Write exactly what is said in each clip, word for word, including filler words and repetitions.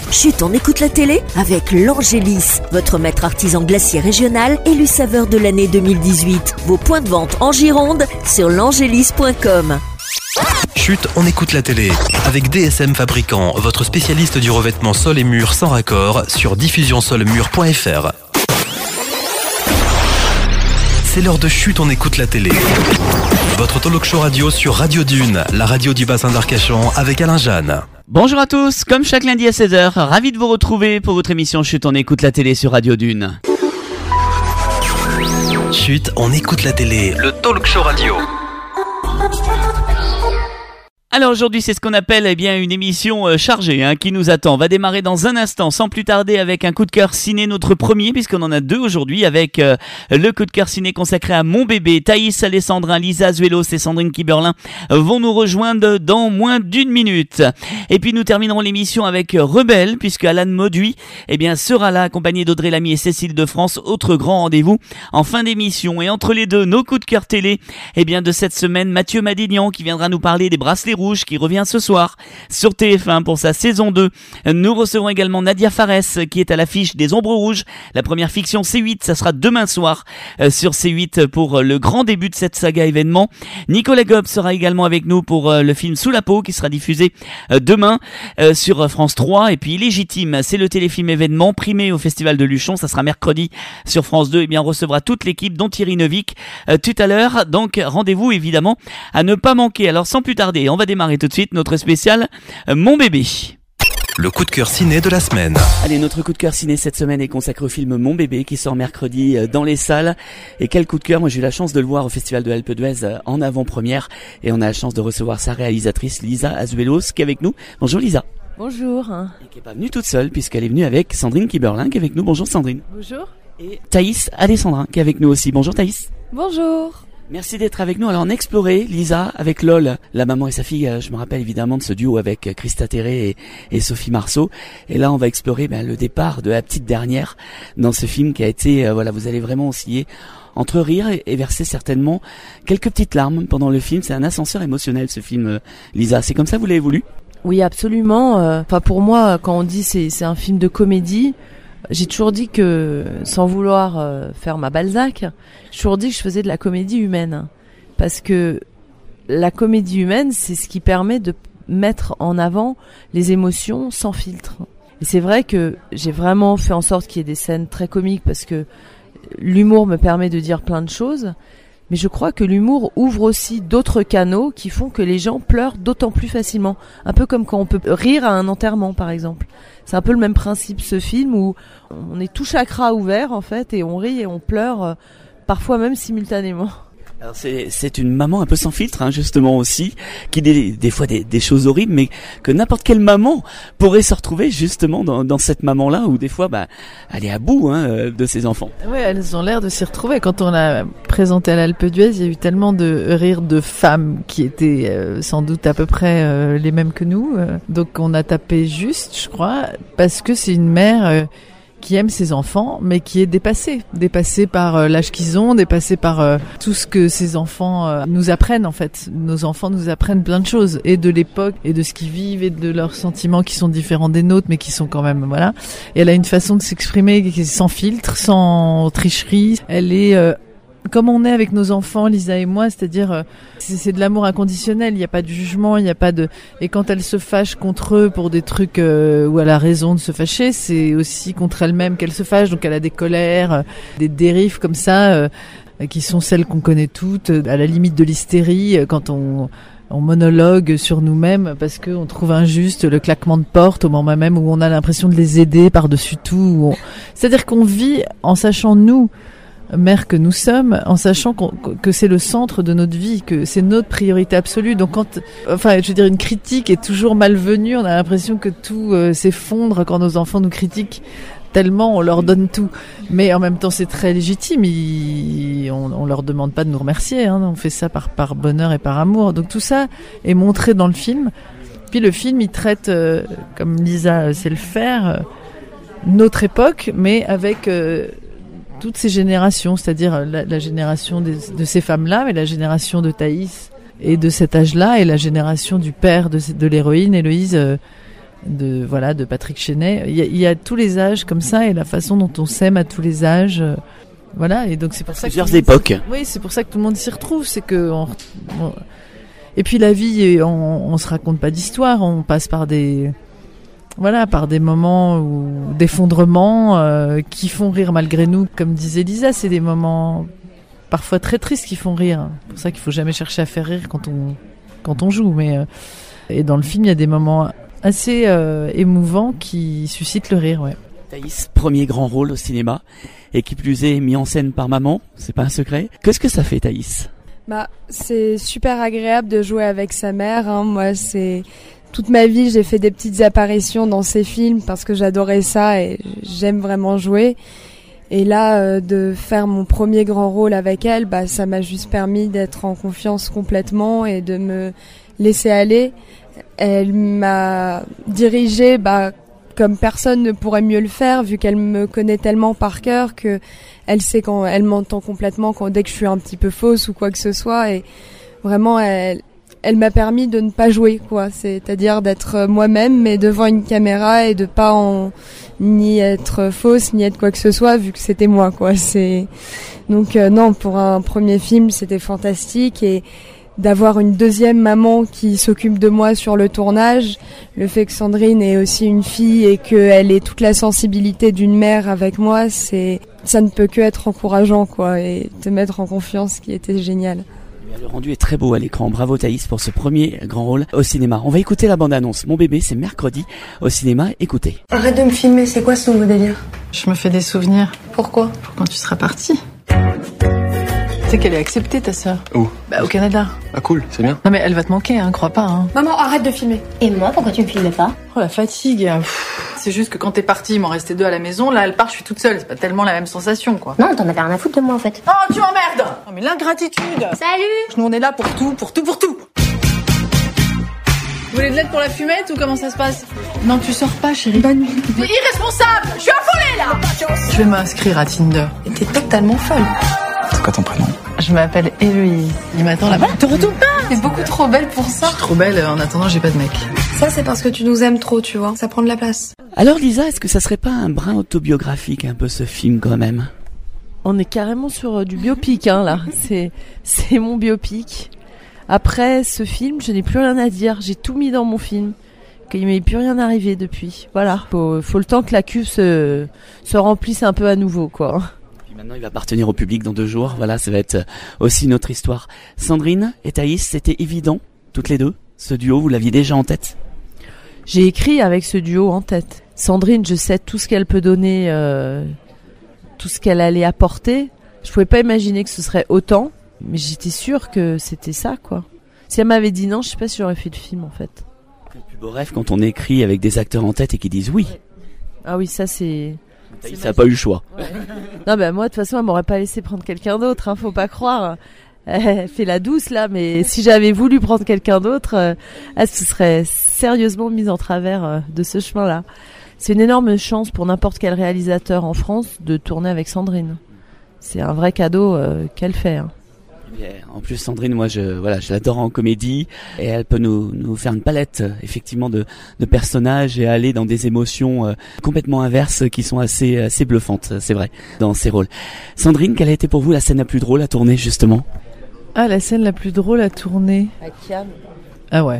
Chut, on écoute la télé avec l'Angélis, votre maître artisan glacier régional élu saveur de l'année deux mille dix-huit. Vos points de vente en Gironde sur l'angélis point com. Chut, on écoute la télé avec D S M Fabricant, votre spécialiste du revêtement sol et mur sans raccord sur diffusion sol mur point f r. C'est l'heure de Chut, on écoute la télé. Votre talk show radio sur Radio Dune, la radio du bassin d'Arcachon avec Alain Jeanne. Bonjour à tous, comme chaque lundi à seize heures, ravi de vous retrouver pour votre émission Chut, on écoute la télé sur Radio Dune. Chut, on écoute la télé, le talk show radio. Alors aujourd'hui c'est ce qu'on appelle eh bien une émission euh, chargée hein, qui nous attend. On va démarrer dans un instant sans plus tarder avec un coup de cœur ciné, notre premier puisqu'on en a deux aujourd'hui avec euh, le coup de cœur ciné consacré à Mon Bébé. Thaïs Alessandrin, Lisa Azuelos et Sandrine Kiberlin vont nous rejoindre dans moins d'une minute. Et puis nous terminerons l'émission avec Rebelle puisque Alan Mauduit eh bien, sera là accompagné d'Audrey Lamy et Cécile de France. Autre grand rendez-vous en fin d'émission. Et entre les deux, nos coups de cœur télé eh bien, de cette semaine, Mathieu Madignan qui viendra nous parler des bracelets rouges qui revient ce soir sur T F un pour sa saison deux. Nous recevrons également Nadia Fares qui est à l'affiche des Ombres Rouges. La première fiction C huit, ça sera demain soir euh, sur C huit pour le grand début de cette saga événement. Nicolas Gob sera également avec nous pour euh, le film Sous la peau qui sera diffusé euh, demain euh, sur France trois. Et puis Légitime, c'est le téléfilm événement primé au Festival de Luchon. Ça sera mercredi sur France deux. Et bien on recevra toute l'équipe dont Thierry Neuvik euh, tout à l'heure. Donc rendez-vous évidemment à ne pas manquer. Alors sans plus tarder, on va démarrer tout de suite notre spécial euh, Mon Bébé. Le coup de cœur ciné de la semaine. Allez, notre coup de cœur ciné cette semaine est consacré au film Mon Bébé qui sort mercredi euh, dans les salles. Et quel coup de cœur, moi j'ai eu la chance de le voir au Festival de Alpe d'Huez euh, en avant-première. Et on a la chance de recevoir sa réalisatrice Lisa Azuelos qui est avec nous. Bonjour Lisa. Bonjour. Et qui n'est pas venue toute seule puisqu'elle est venue avec Sandrine Kiberlin qui est avec nous. Bonjour Sandrine. Bonjour. Et Thaïs Alessandrin qui est avec nous aussi. Bonjour Thaïs. Bonjour. Merci d'être avec nous. Alors on a exploré, Lisa, avec Lol, la maman et sa fille. Je me rappelle évidemment de ce duo avec Christa Terré et, et Sophie Marceau. Et là on va explorer ben, le départ de la petite dernière dans ce film qui a été, euh, voilà, vous allez vraiment osciller entre rire et, et verser certainement quelques petites larmes pendant le film. C'est un ascenseur émotionnel ce film, euh, Lisa. C'est comme ça que vous l'avez voulu ? Oui, absolument. Enfin, pour moi, quand on dit c'est c'est un film de comédie, j'ai toujours dit que, sans vouloir euh, faire ma Balzac, j'ai toujours dit que je faisais de la comédie humaine. Parce que la comédie humaine, c'est ce qui permet de mettre en avant les émotions sans filtre. Et c'est vrai que j'ai vraiment fait en sorte qu'il y ait des scènes très comiques parce que l'humour me permet de dire plein de choses. Mais je crois que l'humour ouvre aussi d'autres canaux qui font que les gens pleurent d'autant plus facilement. Un peu comme quand on peut rire à un enterrement, par exemple. C'est un peu le même principe, ce film, où on est tout chakra ouvert, en fait, et on rit et on pleure, euh, parfois même simultanément. Alors c'est c'est une maman un peu sans filtre hein, justement aussi qui dit des fois des, des choses horribles mais que n'importe quelle maman pourrait se retrouver justement dans, dans cette maman là où des fois bah elle est à bout hein, de ses enfants. Ouais, elles ont l'air de s'y retrouver. Quand on l'a présenté à l'Alpe d'Huez, il y a eu tellement de rires de femmes qui étaient euh, sans doute à peu près euh, les mêmes que nous. Euh, donc on a tapé juste, je crois, parce que c'est une mère euh, qui aime ses enfants, mais qui est dépassée, dépassée par euh, l'âge qu'ils ont, dépassée par euh, tout ce que ses enfants euh, nous apprennent en fait. Nos enfants nous apprennent plein de choses, et de l'époque, et de ce qu'ils vivent, et de leurs sentiments qui sont différents des nôtres, mais qui sont quand même, voilà. Et elle a une façon de s'exprimer qui est sans filtre, sans tricherie. Elle est euh, comme on est avec nos enfants, Lisa et moi, c'est-à-dire euh, c'est, c'est de l'amour inconditionnel, il n'y a pas de jugement, il n'y a pas de... Et quand elle se fâche contre eux pour des trucs euh, où elle a raison de se fâcher, c'est aussi contre elle-même qu'elle se fâche, donc elle a des colères, euh, des dérives comme ça, euh, qui sont celles qu'on connaît toutes, euh, à la limite de l'hystérie, euh, quand on... on monologue sur nous-mêmes parce qu'on trouve injuste le claquement de porte au moment même où on a l'impression de les aider par-dessus tout. Où on... C'est-à-dire qu'on vit en sachant nous, mère que nous sommes, en sachant qu'on, que c'est le centre de notre vie, que c'est notre priorité absolue. Donc quand, enfin, je veux dire, une critique est toujours malvenue. On a l'impression que tout euh, s'effondre quand nos enfants nous critiquent. Tellement on leur donne tout, mais en même temps c'est très légitime. Ils, on, on leur demande pas de nous remercier, hein. On fait ça par par bonheur et par amour. Donc tout ça est montré dans le film. Puis le film il traite, euh, comme Lisa sait le faire, euh, notre époque, mais avec euh, toutes ces générations, c'est-à-dire la, la génération des, de ces femmes-là, mais la génération de Thaïs et de cet âge-là, et la génération du père de, de l'héroïne, Héloïse, euh, de voilà de Patrick Chenet. Il y a, il y a tous les âges comme ça et la façon dont on s'aime à tous les âges. Euh, voilà, et donc c'est pour ça Plusieurs que époques. Oui, c'est pour ça que tout le monde s'y retrouve. C'est que on, on, et puis la vie, on, on se raconte pas d'histoire. On passe par des Voilà, par des moments où, d'effondrement euh, qui font rire malgré nous. Comme disait Lisa, c'est des moments parfois très tristes qui font rire. C'est pour ça qu'il faut jamais chercher à faire rire quand on, quand on joue. Mais, euh, et dans le film, il y a des moments assez euh, émouvants qui suscitent le rire. Ouais. Thaïs, premier grand rôle au cinéma, et qui plus est mis en scène par maman, c'est pas un secret. Qu'est-ce que ça fait, Thaïs ? Bah, c'est super agréable de jouer avec sa mère. Hein. Moi, c'est... Toute ma vie, j'ai fait des petites apparitions dans ces films parce que j'adorais ça et j'aime vraiment jouer. Et là, euh, de faire mon premier grand rôle avec elle, bah, ça m'a juste permis d'être en confiance complètement et de me laisser aller. Elle m'a dirigée, bah, comme personne ne pourrait mieux le faire, vu qu'elle me connaît tellement par cœur que elle sait quand elle m'entend complètement quand dès que je suis un petit peu fausse ou quoi que ce soit. Et vraiment, elle Elle m'a permis de ne pas jouer, quoi. C'est-à-dire d'être moi-même, mais devant une caméra et de pas en ni être fausse, ni être quoi que ce soit, vu que c'était moi, quoi. C'est donc euh, non, pour un premier film, c'était fantastique et d'avoir une deuxième maman qui s'occupe de moi sur le tournage, le fait que Sandrine est aussi une fille et qu'elle ait toute la sensibilité d'une mère avec moi, c'est ça ne peut que être encourageant, quoi, et te mettre en confiance, qui était génial. Le rendu est très beau à l'écran. Bravo Thaïs pour ce premier grand rôle au cinéma. On va écouter la bande-annonce. Mon bébé, c'est mercredi au cinéma. Écoutez. Arrête de me filmer, c'est quoi ce nouveau délire ? Je me fais des souvenirs. Pourquoi ? Pour quand tu seras partie. Tu sais qu'elle est acceptée, ta sœur. Où ? Bah, au Canada. Ah cool, c'est bien. Non mais elle va te manquer, hein, crois pas. Hein. Maman, arrête de filmer. Et moi, pourquoi tu me filmes pas ? Oh la fatigue. Pff, c'est juste que quand t'es partie, il m'en restait deux à la maison. Là, elle part, je suis toute seule. C'est pas tellement la même sensation, quoi. Non, t'en avais rien à foutre de moi en fait. Oh, tu m'emmerdes ! Non mais l'ingratitude. Salut ! Nous on est là pour tout, pour tout, pour tout. Vous voulez de l'aide pour la fumette ou comment ça se passe ? Non, tu sors pas, chérie. Bonne nuit. T'es irresponsable. Je suis affolée là. Je vais m'inscrire à Tinder. Et t'es totalement folle. C'est quoi ton prénom ? Je m'appelle Héloïse. Il m'attend là-bas. Te retourne pas. T'es beaucoup trop belle pour ça. Je suis trop belle. En attendant, j'ai pas de mec. Ça, c'est parce que tu nous aimes trop, tu vois. Ça prend de la place. Alors Lisa, est-ce que ça serait pas un brin autobiographique un peu ce film quand même ? On est carrément sur euh, du biopic, hein, là. C'est, c'est mon biopic. Après ce film, je n'ai plus rien à dire. J'ai tout mis dans mon film. Qu'il m'est plus rien arrivé depuis. Voilà. Faut, faut le temps que la cuve se, se remplisse un peu à nouveau, quoi. Puis maintenant, il va appartenir au public dans deux jours. Voilà, ça va être aussi une autre histoire. Sandrine et Thaïs, c'était évident, toutes les deux. Ce duo, vous l'aviez déjà en tête ? J'ai écrit avec ce duo en tête. Sandrine, je sais tout ce qu'elle peut donner, euh, tout ce qu'elle allait apporter. Je pouvais pas imaginer que ce serait autant, mais j'étais sûre que c'était ça, quoi. Si elle m'avait dit non, je sais pas si j'aurais fait le film, en fait. C'est le plus beau rêve quand on écrit avec des acteurs en tête et qui disent oui. Ah oui, ça c'est... Thaïs n'a pas eu le choix. Ouais. Non, ben moi, de toute façon, elle m'aurait pas laissé prendre quelqu'un d'autre, hein, faut pas croire. Elle fait la douce, là, mais si j'avais voulu prendre quelqu'un d'autre, euh, elle se serait sérieusement mise en travers euh, de ce chemin-là. C'est une énorme chance pour n'importe quel réalisateur en France de tourner avec Sandrine. C'est un vrai cadeau euh, qu'elle fait, hein. En plus, Sandrine, moi, je, voilà, je l'adore en comédie et elle peut nous, nous faire une palette, effectivement, de, de personnages et aller dans des émotions euh, complètement inverses qui sont assez, assez bluffantes, c'est vrai, dans ses rôles. Sandrine, quelle a été pour vous la scène la plus drôle à tourner, justement ? Ah, la scène la plus drôle à tourner. À Kian. Ah ouais.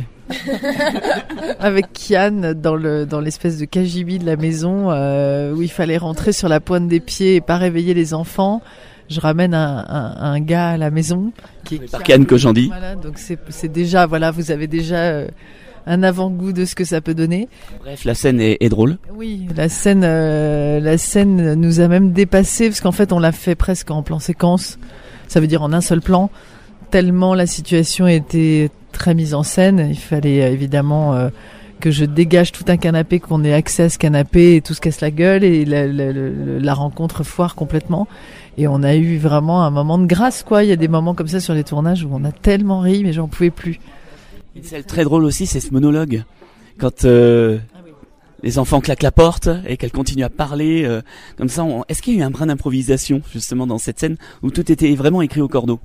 Avec Kian dans le dans l'espèce de K G B de la maison euh, où il fallait rentrer sur la pointe des pieds et pas réveiller les enfants. Je ramène un, un, un gars à la maison qui est par Kian Kojandi. Voilà, donc c'est c'est déjà voilà, vous avez déjà euh, un avant-goût de ce que ça peut donner. Bref, la scène est, est drôle. Oui, la scène euh, la scène nous a même dépassé parce qu'en fait on l'a fait presque en plan séquence. Ça veut dire en un seul plan. Tellement la situation était très mise en scène, il fallait euh, évidemment euh, que je dégage tout un canapé, qu'on ait accès à ce canapé et tout se casse la gueule et la, la, la, la rencontre foire complètement. Et on a eu vraiment un moment de grâce, quoi. Il y a des moments comme ça sur les tournages où on a tellement ri, mais j'en pouvais plus. Une scène très drôle aussi, c'est ce monologue. Quand euh, ah oui. les enfants claquent la porte et qu'elle continue à parler, euh, comme ça, on... est-ce qu'il y a eu un brin d'improvisation, justement, dans cette scène où tout était vraiment écrit au cordeau ?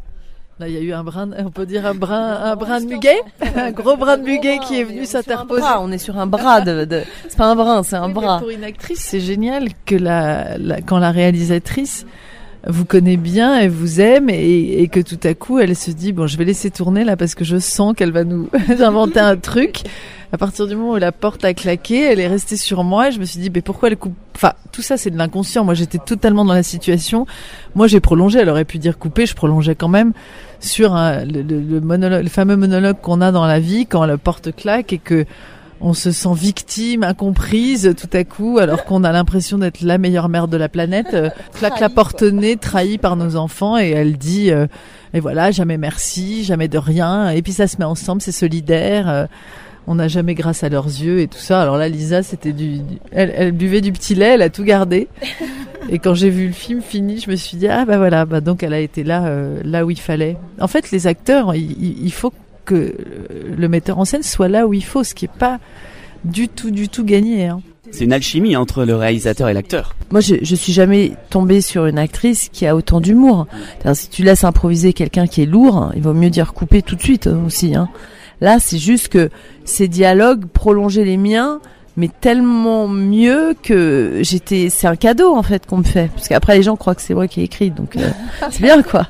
Là, il y a eu un brin, on peut dire un brin, un brin de muguet, un gros brin de muguet qui est venu s'interposer. On est sur un bras de, de... c'est pas un brin, c'est un Oui, bras. pour une actrice, c'est génial que la, la, quand la réalisatrice vous connaît bien, elle vous aime et, et que tout à coup, elle se dit, bon, je vais laisser tourner là parce que je sens qu'elle va nous inventer un truc. À partir du moment où la porte a claqué, elle est restée sur moi et je me suis dit, mais pourquoi elle coupe? Enfin, tout ça, c'est de l'inconscient. Moi, j'étais totalement dans la situation. Moi, j'ai prolongé. Elle aurait pu dire couper, je prolongeais quand même sur un, le, le, le monologue, le fameux monologue qu'on a dans la vie quand la porte claque et que on se sent victime, incomprise tout à coup, alors qu'on a l'impression d'être la meilleure mère de la planète. Euh, claque la porte au nez, trahie par nos enfants, et elle dit, euh, et voilà, jamais merci, jamais de rien. Et puis ça se met ensemble, c'est solidaire. Euh, on n'a jamais grâce à leurs yeux et tout ça. Alors là, Lisa, c'était du, du elle, elle buvait du petit lait, elle a tout gardé. Et quand j'ai vu le film fini, je me suis dit, ah bah voilà, bah donc elle a été là, euh, là où il fallait. En fait, les acteurs, il, il faut que le metteur en scène soit là où il faut, ce qui est pas du tout, du tout gagné. Hein. C'est une alchimie entre le réalisateur et l'acteur. Moi, je, je suis jamais tombée sur une actrice qui a autant d'humour. C'est-à-dire, si tu laisses improviser quelqu'un qui est lourd, il vaut mieux dire couper tout de suite aussi. Hein. Là, c'est juste que ces dialogues prolongeaient les miens, mais tellement mieux que j'étais. C'est un cadeau en fait qu'on me fait, parce qu'après les gens croient que c'est moi qui ai écrit, donc euh, c'est bien quoi.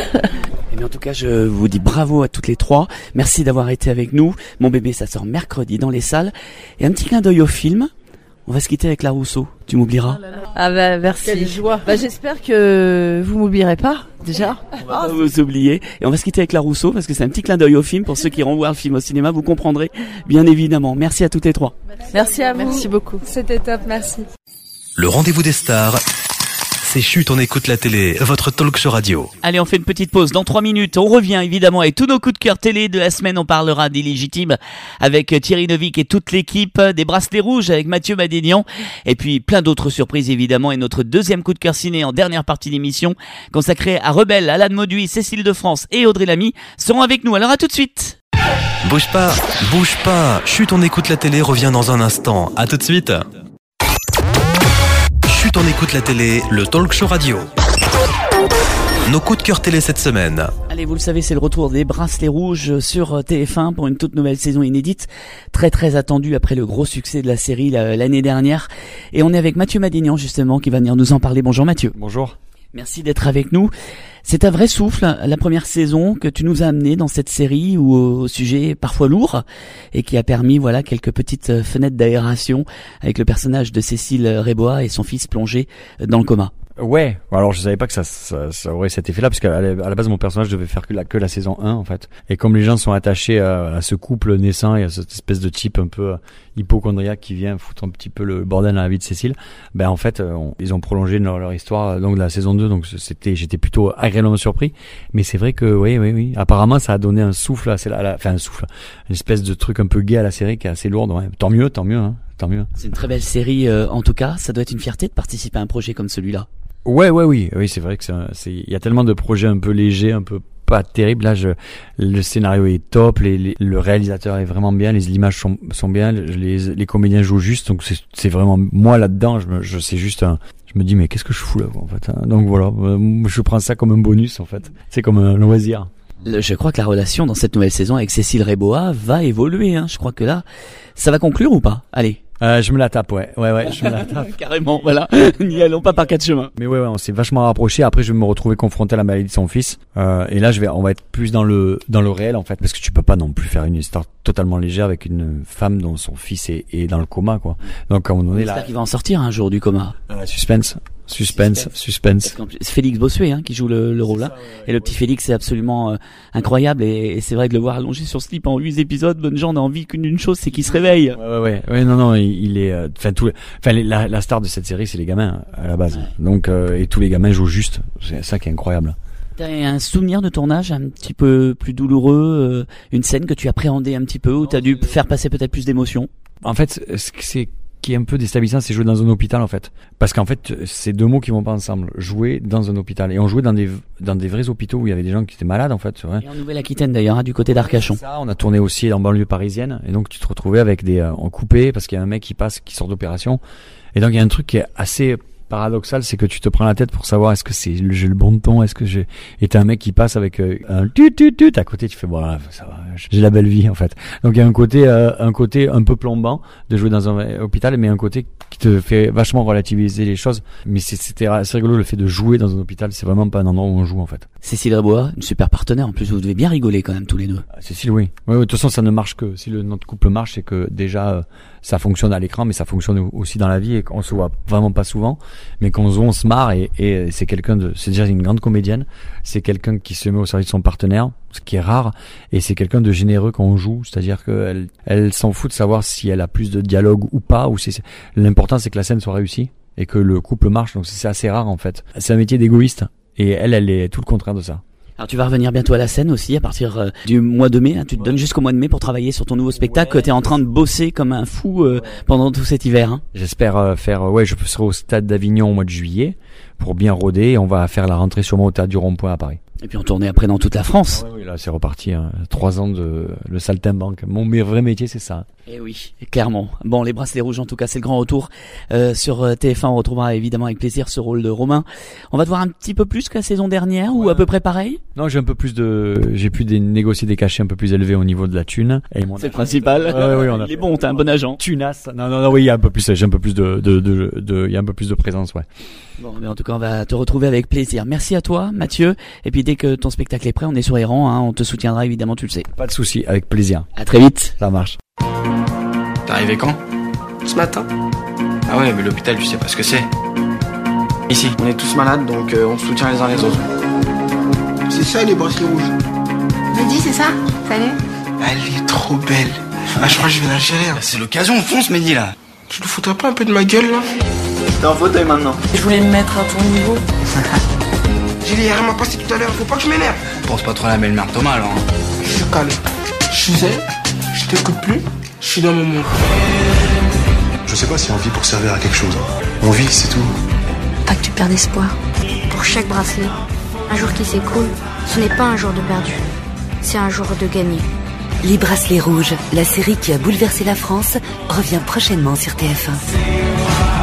Mais en tout cas, je vous dis bravo à toutes les trois. Merci d'avoir été avec nous. Mon bébé, ça sort mercredi dans les salles. Et un petit clin d'œil au film. On va se quitter avec La Rousseau. Tu m'oublieras? Ah bah merci. Quelle joie. Bah j'espère que vous m'oublierez pas déjà. On va pas vous oublier. Et on va se quitter avec La Rousseau parce que c'est un petit clin d'œil au film. Pour ceux qui iront voir le film au cinéma, vous comprendrez bien évidemment. Merci à toutes les trois. Merci à vous. Merci beaucoup. C'était top, merci. Le rendez-vous des stars, c'est Chut, on écoute la télé, votre talk show radio. Allez, on fait une petite pause. Dans trois minutes, on revient évidemment avec tous nos coups de cœur télé de la semaine. On parlera d'Illégitime avec Thierry Neuvik et toute l'équipe, des Bracelets Rouges avec Mathieu Madénian, et puis plein d'autres surprises évidemment. Et notre deuxième coup de cœur ciné en dernière partie d'émission, consacré à Rebelle, Alan Mauduit, Cécile de France et Audrey Lamy, seront avec nous. Alors à tout de suite. Bouge pas, bouge pas. Chut, on écoute la télé revient dans un instant. À tout de suite. Chut, on écoute la télé, le talk show radio. Nos coups de cœur télé cette semaine. Allez, vous le savez, c'est le retour des Bracelets Rouges sur T F un pour une toute nouvelle saison inédite, très très attendue après le gros succès de la série l'année dernière. Et on est avec Mathieu Madénian justement qui va venir nous en parler. Bonjour Mathieu. Bonjour. Merci d'être avec nous. C'est un vrai souffle, la première saison que tu nous as amené dans cette série où, au sujet parfois lourd et qui a permis voilà quelques petites fenêtres d'aération avec le personnage de Cécile Rébois et son fils plongé dans le coma. Ouais, alors je savais pas que ça, ça, ça aurait cet effet-là, parce qu'à la, à la base mon personnage devait faire que la, que la saison un en fait. Et comme les gens sont attachés à, à ce couple naissant et à cette espèce de type un peu hypochondriaque qui vient foutre un petit peu le bordel dans la vie de Cécile, ben en fait on, ils ont prolongé leur, leur histoire donc de la saison deux, donc c'était, j'étais plutôt agréablement surpris. Mais c'est vrai que oui, oui, oui, apparemment ça a donné un souffle, à, à la, enfin un souffle, une espèce de truc un peu gay à la série qui est assez lourde. Ouais. Tant mieux, tant mieux, hein, tant mieux. C'est une très belle série euh, en tout cas. Ça doit être une fierté de participer à un projet comme celui-là. Ouais, ouais, oui, oui, c'est vrai que c'est, c'est, il y a tellement de projets un peu légers, un peu pas terribles. Là, je, le scénario est top, les, les, le réalisateur est vraiment bien, les images sont, sont bien, les, les comédiens jouent juste, donc c'est, c'est vraiment moi là-dedans. Je, me, je c'est juste un, je me dis mais qu'est-ce que je fous là, en fait. Hein. Donc voilà, je prends ça comme un bonus en fait. C'est comme un loisir. Je crois que la relation dans cette nouvelle saison avec Cécile Rébois va évoluer. Hein. Je crois que là, ça va conclure ou pas? Allez. Euh, je me la tape, ouais, ouais, ouais, je me la tape. Carrément, voilà. N'y allons pas par quatre chemins. Mais ouais, ouais, on s'est vachement rapproché. Après, je vais me retrouver confronté à la maladie de son fils. Euh, et là, je vais, on va être plus dans le, dans le réel, en fait, parce que tu peux pas non plus faire une histoire totalement légère avec une femme dont son fils est, est dans le coma, quoi. Donc, à un moment donné, là. J'espère qu'il va en sortir un jour du coma. Euh, suspense. Suspense, suspense. suspense. C'est Félix Bossuet hein, qui joue le, le rôle là. Ouais, et le petit Félix c'est absolument euh, incroyable et, et c'est vrai de le voir allongé sur slip en huit épisodes, bonne gens on a envie qu'une une chose c'est qu'il se réveille. Ouais ouais ouais, ouais non non il, il est enfin euh, tout enfin la, la star de cette série c'est les gamins à la base. Ouais. Donc euh, et tous les gamins jouent juste, c'est ça qui est incroyable. T'as un souvenir de tournage un petit peu plus douloureux, euh, une scène que tu appréhendais un petit peu où t'as dû faire passer peut-être plus d'émotions? En fait, c'est qui est un peu déstabilisant, c'est jouer dans un hôpital en fait, parce qu'en fait c'est deux mots qui vont pas ensemble, jouer dans un hôpital, et on jouait dans des dans des vrais hôpitaux où il y avait des gens qui étaient malades en fait, c'est vrai. Et en Nouvelle-Aquitaine d'ailleurs, hein, du côté d'Arcachon. Ça, on a tourné aussi en banlieue parisienne, et donc tu te retrouvais avec des euh, en coupé parce qu'il y a un mec qui passe, qui sort d'opération, et donc il y a un truc qui est assez paradoxal, c'est que tu te prends la tête pour savoir est-ce que c'est le, j'ai le bon ton, est-ce que j'ai. Et t'as un mec qui passe avec euh, un tut tut tut à côté, tu fais voilà, ça va, j'ai la belle vie en fait. Donc il y a un côté, euh, un côté un peu plombant de jouer dans un hôpital, mais un côté qui te fait vachement relativiser les choses. Mais c'est, c'était assez rigolo le fait de jouer dans un hôpital, c'est vraiment pas un endroit où on joue en fait. Cécile Rébois, une super partenaire. En plus, vous devez bien rigoler quand même tous les deux. Ah, Cécile, oui. Oui, de toute façon, ça ne marche que si le, notre couple marche, c'est que déjà euh, ça fonctionne à l'écran, mais ça fonctionne aussi dans la vie et qu'on se voit vraiment pas souvent, mais qu'on se voit, on se marre et, et c'est quelqu'un de, c'est déjà une grande comédienne, c'est quelqu'un qui se met au service de son partenaire, ce qui est rare, et c'est quelqu'un de généreux quand on joue, c'est-à-dire qu'elle, elle s'en fout de savoir si elle a plus de dialogue ou pas, ou c'est, l'important c'est que la scène soit réussie et que le couple marche, donc c'est assez rare en fait. C'est un métier d'égoïste et elle, elle est tout le contraire de ça. Alors tu vas revenir bientôt à la scène aussi à partir euh, du mois de mai, hein, tu te donnes jusqu'au mois de mai pour travailler sur ton nouveau spectacle, ouais. Tu es en train de bosser comme un fou euh, pendant tout cet hiver. Hein. J'espère euh, faire, euh, ouais je serai au Stade d'Avignon au mois de juillet pour bien rôder et on va faire la rentrée sûrement au Théâtre du Rond-Point à Paris. Et puis on tournait après dans toute la France. Ah oui, oui, là c'est reparti, hein. Trois ans de le saltimbanque. Mon vrai métier c'est ça. Et oui, clairement. Bon, les bracelets rouges en tout cas, c'est le grand retour euh, sur T F un. On retrouvera évidemment avec plaisir ce rôle de Romain. On va te voir un petit peu plus que la saison dernière ouais. ou à peu près pareil. Non, j'ai un peu plus de, j'ai pu des, négocier des cachets un peu plus élevés au niveau de la thune. Et mon c'est le principal. Ouais, oui, on a il est bon, t'es un bon agent. Tunas. Non, non, non, oui, il y a un peu plus, j'ai un peu plus de, de, de, de, il y a un peu plus de présence, ouais. Bon, mais en tout cas, on va te retrouver avec plaisir. Merci à toi, Mathieu. Et puis dès que ton spectacle est prêt, on est sur les rangs, hein, on te soutiendra évidemment, tu le sais. Pas de souci, avec plaisir. À très vite. Ça marche. T'es arrivé quand? Ce matin. Ah ouais, mais l'hôpital, tu sais pas ce que c'est. Ici, on est tous malades, donc euh, on se soutient les uns les autres. C'est ça les bracelets rouges. Mehdi, c'est ça? Salut. Elle est trop belle. Ah, je crois que je vais la gérer. Hein. C'est l'occasion, fonce Mehdi là. Tu te foutrais pas un peu de ma gueule là? T'es en fauteuil maintenant. Je voulais me mettre à ton niveau. J'ai dit, elle m'a passé tout à l'heure, faut pas que je m'énerve. Pense pas trop à la belle-mère Thomas alors. Je suis calme. Je suis zen, je t'écoute plus, je suis dans mon monde. Je sais pas si on vit pour servir à quelque chose. On vit, c'est tout. Pas que tu perds espoir. Pour chaque bracelet, un jour qui s'écoule, ce n'est pas un jour de perdu, c'est un jour de gagné. Les bracelets rouges, la série qui a bouleversé la France, revient prochainement sur T F un.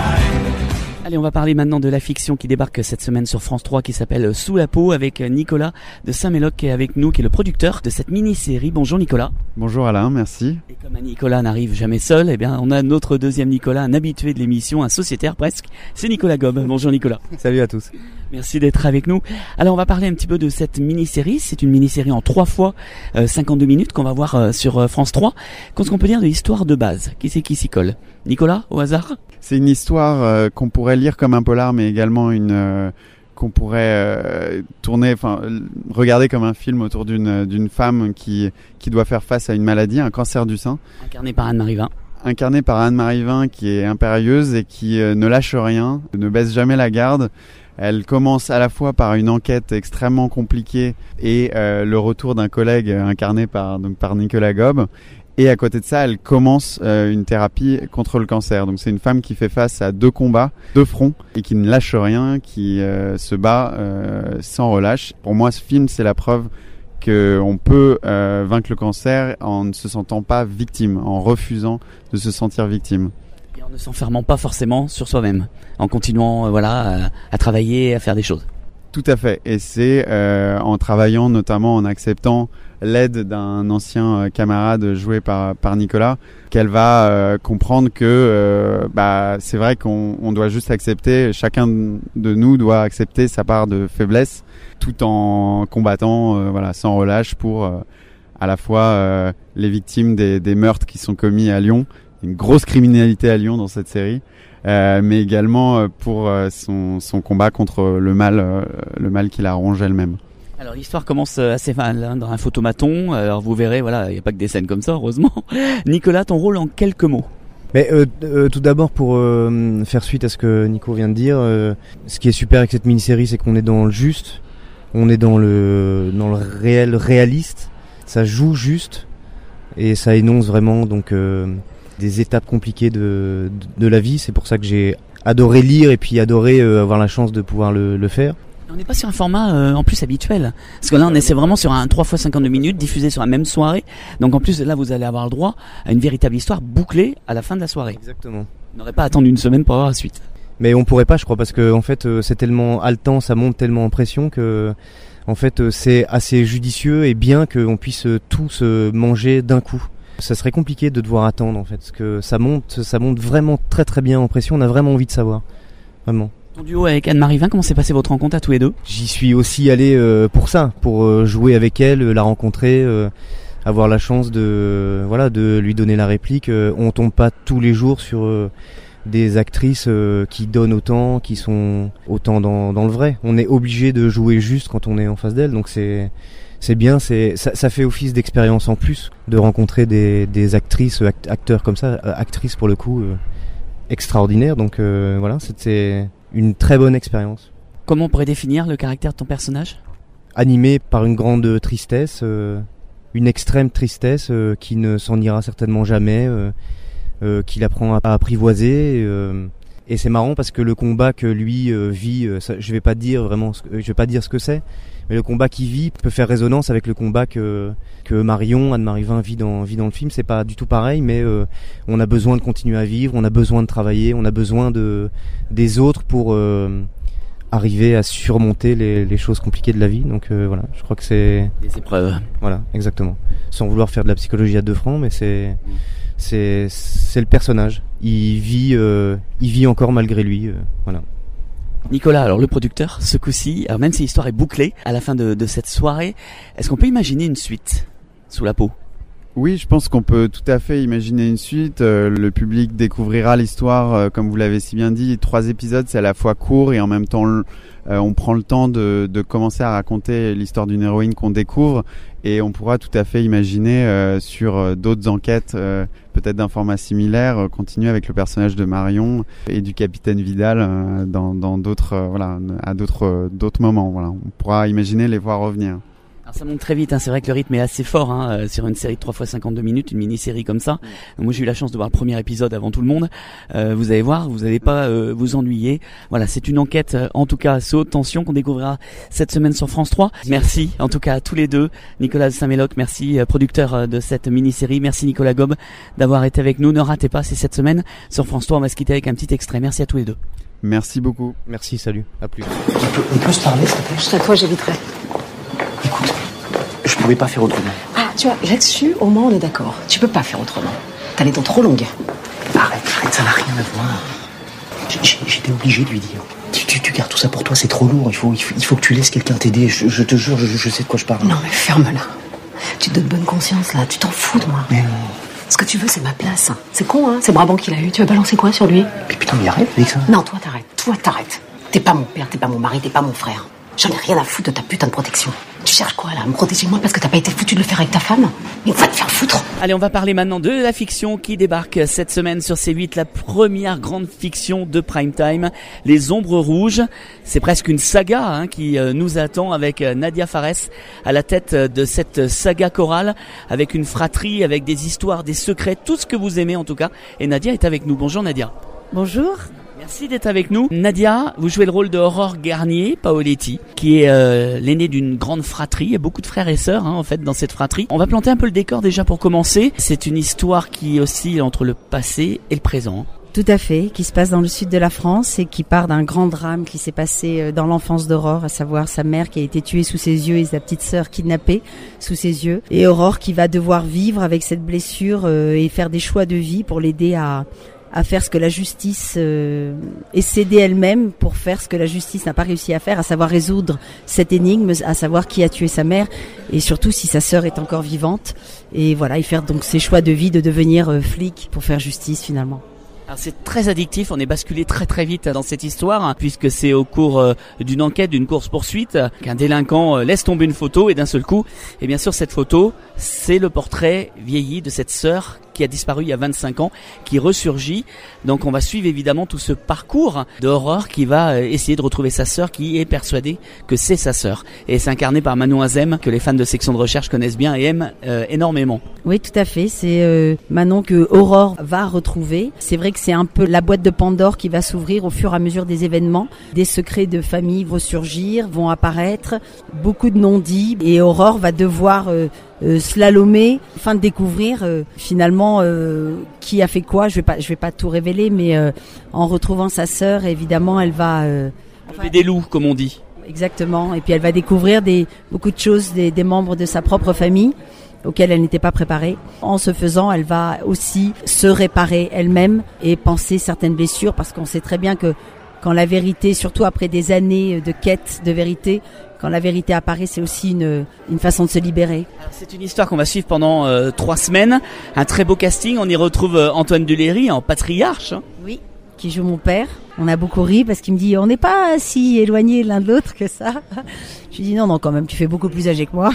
Allez, on va parler maintenant de la fiction qui débarque cette semaine sur France trois qui s'appelle Sous la peau avec Nicolas de Saint-Méloc qui est avec nous, qui est le producteur de cette mini-série. Bonjour Nicolas. Bonjour Alain, merci. Et comme un Nicolas n'arrive jamais seul, eh bien on a notre deuxième Nicolas, un habitué de l'émission, un sociétaire presque, c'est Nicolas Gob. Bonjour Nicolas. Salut à tous. Merci d'être avec nous. Alors on va parler un petit peu de cette mini-série. C'est une mini-série en trois fois euh, cinquante-deux minutes qu'on va voir euh, sur euh, France trois. Qu'est-ce qu'on peut dire de l'histoire de base? Qui c'est qui s'y colle? Nicolas, au hasard? C'est une histoire euh, qu'on pourrait lire comme un polar, mais également une euh, qu'on pourrait euh, tourner, enfin regarder comme un film autour d'une d'une femme qui qui doit faire face à une maladie, un cancer du sein. Incarné par Anne-Marie Vin. Incarnée par Anne-Marie Vin, qui est impérieuse et qui euh, ne lâche rien, ne baisse jamais la garde. Elle commence à la fois par une enquête extrêmement compliquée et euh, le retour d'un collègue incarné par donc par Nicolas Gob. Et à côté de ça, elle commence euh, une thérapie contre le cancer. Donc c'est une femme qui fait face à deux combats, deux fronts, et qui ne lâche rien, qui euh, se bat euh, sans relâche. Pour moi, ce film, c'est la preuve qu'on peut euh, vaincre le cancer en ne se sentant pas victime, en refusant de se sentir victime. Et en ne s'enfermant pas forcément sur soi-même, en continuant euh, voilà, à, à travailler, à faire des choses. Tout à fait. Et c'est euh, en travaillant, notamment en acceptant l'aide d'un ancien camarade joué par par Nicolas, qu'elle va euh, comprendre que euh, bah c'est vrai qu'on on doit juste accepter, chacun de nous doit accepter sa part de faiblesse, tout en combattant euh, voilà sans relâche pour euh, à la fois euh, les victimes des, des meurtres qui sont commis à Lyon, une grosse criminalité à Lyon dans cette série. Euh, mais également pour euh, son, son combat contre le mal, euh, le mal qui la ronge elle-même. Alors l'histoire commence assez mal hein, dans un photomaton. Alors vous verrez, voilà, il n'y a pas que des scènes comme ça, heureusement. Nicolas, ton rôle en quelques mots? Mais euh, euh, tout d'abord pour euh, faire suite à ce que Nico vient de dire, euh, ce qui est super avec cette mini-série, c'est qu'on est dans le juste, on est dans le dans le réel réaliste. Ça joue juste et ça énonce vraiment donc. Euh, des étapes compliquées de, de, de la vie. C'est pour ça que j'ai adoré lire et puis adoré euh, avoir la chance de pouvoir le, le faire. On n'est pas sur un format euh, en plus habituel. Parce que là, on essaie vraiment sur un trois fois cinquante-deux minutes diffusé sur la même soirée. Donc en plus, là, vous allez avoir le droit à une véritable histoire bouclée à la fin de la soirée. Exactement. On n'aurait pas attendu une semaine pour avoir la suite. Mais on pourrait pas, je crois, parce que en fait, euh, c'est tellement haletant, ça monte tellement en pression que, en fait, euh, c'est assez judicieux et bien qu'on puisse euh, tous euh, manger d'un coup. Ça serait compliqué de devoir attendre, en fait, parce que ça monte, ça monte vraiment très très bien en pression. On a vraiment envie de savoir, vraiment. Ton duo avec Anne-Marie Vin, comment s'est passé votre rencontre à tous les deux? J'y suis aussi allé euh, pour ça, pour euh, jouer avec elle, euh, la rencontrer, euh, avoir la chance de, voilà, de lui donner la réplique. Euh, on tombe pas tous les jours sur euh, des actrices euh, qui donnent autant, qui sont autant dans, dans le vrai. On est obligé de jouer juste quand on est en face d'elle, donc c'est c'est bien, c'est ça, ça fait office d'expérience en plus de rencontrer des, des actrices, act, acteurs comme ça, euh, actrices pour le coup euh, extraordinaires. Donc euh, voilà, c'était une très bonne expérience. Comment on pourrait définir le caractère de ton personnage? Animé par une grande tristesse, euh, une extrême tristesse euh, qui ne s'en ira certainement jamais. Euh, Euh, qu'il apprend à apprivoiser euh, et c'est marrant parce que le combat que lui euh, vit, euh, ça, je vais pas dire vraiment, ce que, je vais pas dire ce que c'est, mais le combat qu'il vit peut faire résonance avec le combat que que Marion, Anne-Marie Vin vit dans vit dans le film. C'est pas du tout pareil, mais euh, on a besoin de continuer à vivre, on a besoin de travailler, on a besoin de des autres pour euh, arriver à surmonter les, les choses compliquées de la vie. Donc euh, voilà, je crois que c'est des épreuves. Voilà, exactement. Sans vouloir faire de la psychologie à deux francs, mais c'est C'est, c'est le personnage. Il vit, euh, il vit encore malgré lui. Euh, voilà. Nicolas, alors le producteur, ce coup-ci, alors même si l'histoire est bouclée, à la fin de, de cette soirée, est-ce qu'on peut imaginer une suite sous la peau? Oui, je pense qu'on peut tout à fait imaginer une suite. Euh, le public découvrira l'histoire, euh, comme vous l'avez si bien dit. Trois épisodes, c'est à la fois court et en même temps, euh, on prend le temps de, de commencer à raconter l'histoire d'une héroïne qu'on découvre. Et on pourra tout à fait imaginer euh, sur euh, d'autres enquêtes, euh, peut-être d'un format similaire, euh, continuer avec le personnage de Marion et du capitaine Vidal euh, dans, dans d'autres, euh, voilà, à d'autres, euh, d'autres moments. Voilà, on pourra imaginer les voir revenir. Alors ça monte très vite, hein. C'est vrai que le rythme est assez fort hein, euh, sur une série de trois fois cinquante-deux minutes, une mini-série comme ça. Mmh. Moi j'ai eu la chance de voir le premier épisode avant tout le monde. Euh, vous allez voir, vous n'allez pas euh, vous ennuyer. Voilà, c'est une enquête euh, en tout cas assez haute tension qu'on découvrira cette semaine sur France trois. Merci en tout cas à tous les deux. Nicolas de Saint-Méloc, merci euh, producteur euh, de cette mini-série. Merci Nicolas Gob d'avoir été avec nous. Ne ratez pas, c'est cette semaine sur France trois. On va se quitter avec un petit extrait. Merci à tous les deux. Merci beaucoup. Merci, salut, à plus. On peut, on peut se parler, s'il te plaît? Juste à toi, j'éviterai. Écoute, je pourrais pas faire autrement. Ah, tu vois, là-dessus, au moins, on est d'accord. Tu peux pas faire autrement. T'as les dents trop longues. Arrête, arrête, ça n'a rien à voir. J'étais obligé de lui dire. Tu, tu, tu gardes tout ça pour toi, c'est trop lourd. Il faut, il faut, il faut que tu laisses quelqu'un t'aider. Je, je te jure, je, je sais de quoi je parle. Non, mais ferme-la. Tu te donnes bonne conscience, là. Tu t'en fous de moi. Mais non. Ce que tu veux, c'est ma place. C'est con, hein. C'est Brabant qui l'a eu. Tu veux balancer quoi sur lui? Mais putain, mais arrête avec ça. Non, toi, t'arrêtes. Toi, t'arrêtes. T'es pas mon père, t'es pas mon mari, t'es pas mon frère. J'en ai rien à foutre de ta putain de protection. Tu cherches quoi, là? À me protéger moi parce que t'as pas été foutu de le faire avec ta femme? Mais va te faire foutre. Allez, on va parler maintenant de la fiction qui débarque cette semaine sur C huit, la première grande fiction de prime time, Les Ombres Rouges. C'est presque une saga hein, qui euh, nous attend avec euh, Nadia Fares à la tête euh, de cette saga chorale, avec une fratrie, avec des histoires, des secrets, tout ce que vous aimez en tout cas. Et Nadia est avec nous. Bonjour Nadia. Bonjour. Merci d'être avec nous. Nadia, vous jouez le rôle de Aurore Garnier Paoletti, qui est euh, l'aînée d'une grande fratrie. Il y a beaucoup de frères et sœurs hein, en fait dans cette fratrie. On va planter un peu le décor déjà pour commencer. C'est une histoire qui oscille entre le passé et le présent. Tout à fait, qui se passe dans le sud de la France et qui part d'un grand drame qui s'est passé dans l'enfance d'Aurore, à savoir sa mère qui a été tuée sous ses yeux et sa petite sœur kidnappée sous ses yeux. Et Aurore qui va devoir vivre avec cette blessure euh, et faire des choix de vie pour l'aider à... à faire ce que la justice euh, et s'aider elle-même pour faire ce que la justice n'a pas réussi à faire, à savoir résoudre cette énigme, à savoir qui a tué sa mère et surtout si sa sœur est encore vivante. Et voilà, et faire donc ses choix de vie de devenir euh, flic pour faire justice finalement. Alors c'est très addictif, on est basculé très très vite dans cette histoire hein, puisque c'est au cours euh, d'une enquête, d'une course-poursuite qu'un délinquant euh, laisse tomber une photo et d'un seul coup, et bien sûr cette photo, c'est le portrait vieilli de cette sœur qui a disparu il y a vingt-cinq ans, qui ressurgit. Donc on va suivre évidemment tout ce parcours d'Aurore qui va essayer de retrouver sa sœur, qui est persuadée que c'est sa sœur. Et c'est incarné par Manon Azem, que les fans de section de recherche connaissent bien et aiment euh, énormément. Oui, tout à fait. C'est euh, Manon que Aurore va retrouver. C'est vrai que c'est un peu la boîte de Pandore qui va s'ouvrir au fur et à mesure des événements. Des secrets de famille vont surgir, vont apparaître, beaucoup de non-dits. Et Aurore va devoir... Euh, euh, slalomer, afin de découvrir euh, finalement euh, qui a fait quoi. Je vais pas, je vais pas tout révéler, mais euh, en retrouvant sa sœur, évidemment, elle va euh, enfin, des loups, comme on dit. Exactement. Et puis elle va découvrir des beaucoup de choses des, des membres de sa propre famille auxquelles elle n'était pas préparée. En ce faisant, elle va aussi se réparer elle-même et penser certaines blessures, parce qu'on sait très bien que quand la vérité, surtout après des années de quête de vérité, quand la vérité apparaît, c'est aussi une, une façon de se libérer. Alors, c'est une histoire qu'on va suivre pendant euh, trois semaines. Un très beau casting. On y retrouve euh, Antoine Duléry en patriarche. Hein. Oui, qui joue mon père. On a beaucoup ri parce qu'il me dit on n'est pas si éloignés l'un de l'autre que ça. Je lui dis non, non, quand même, tu fais beaucoup plus âgé que moi.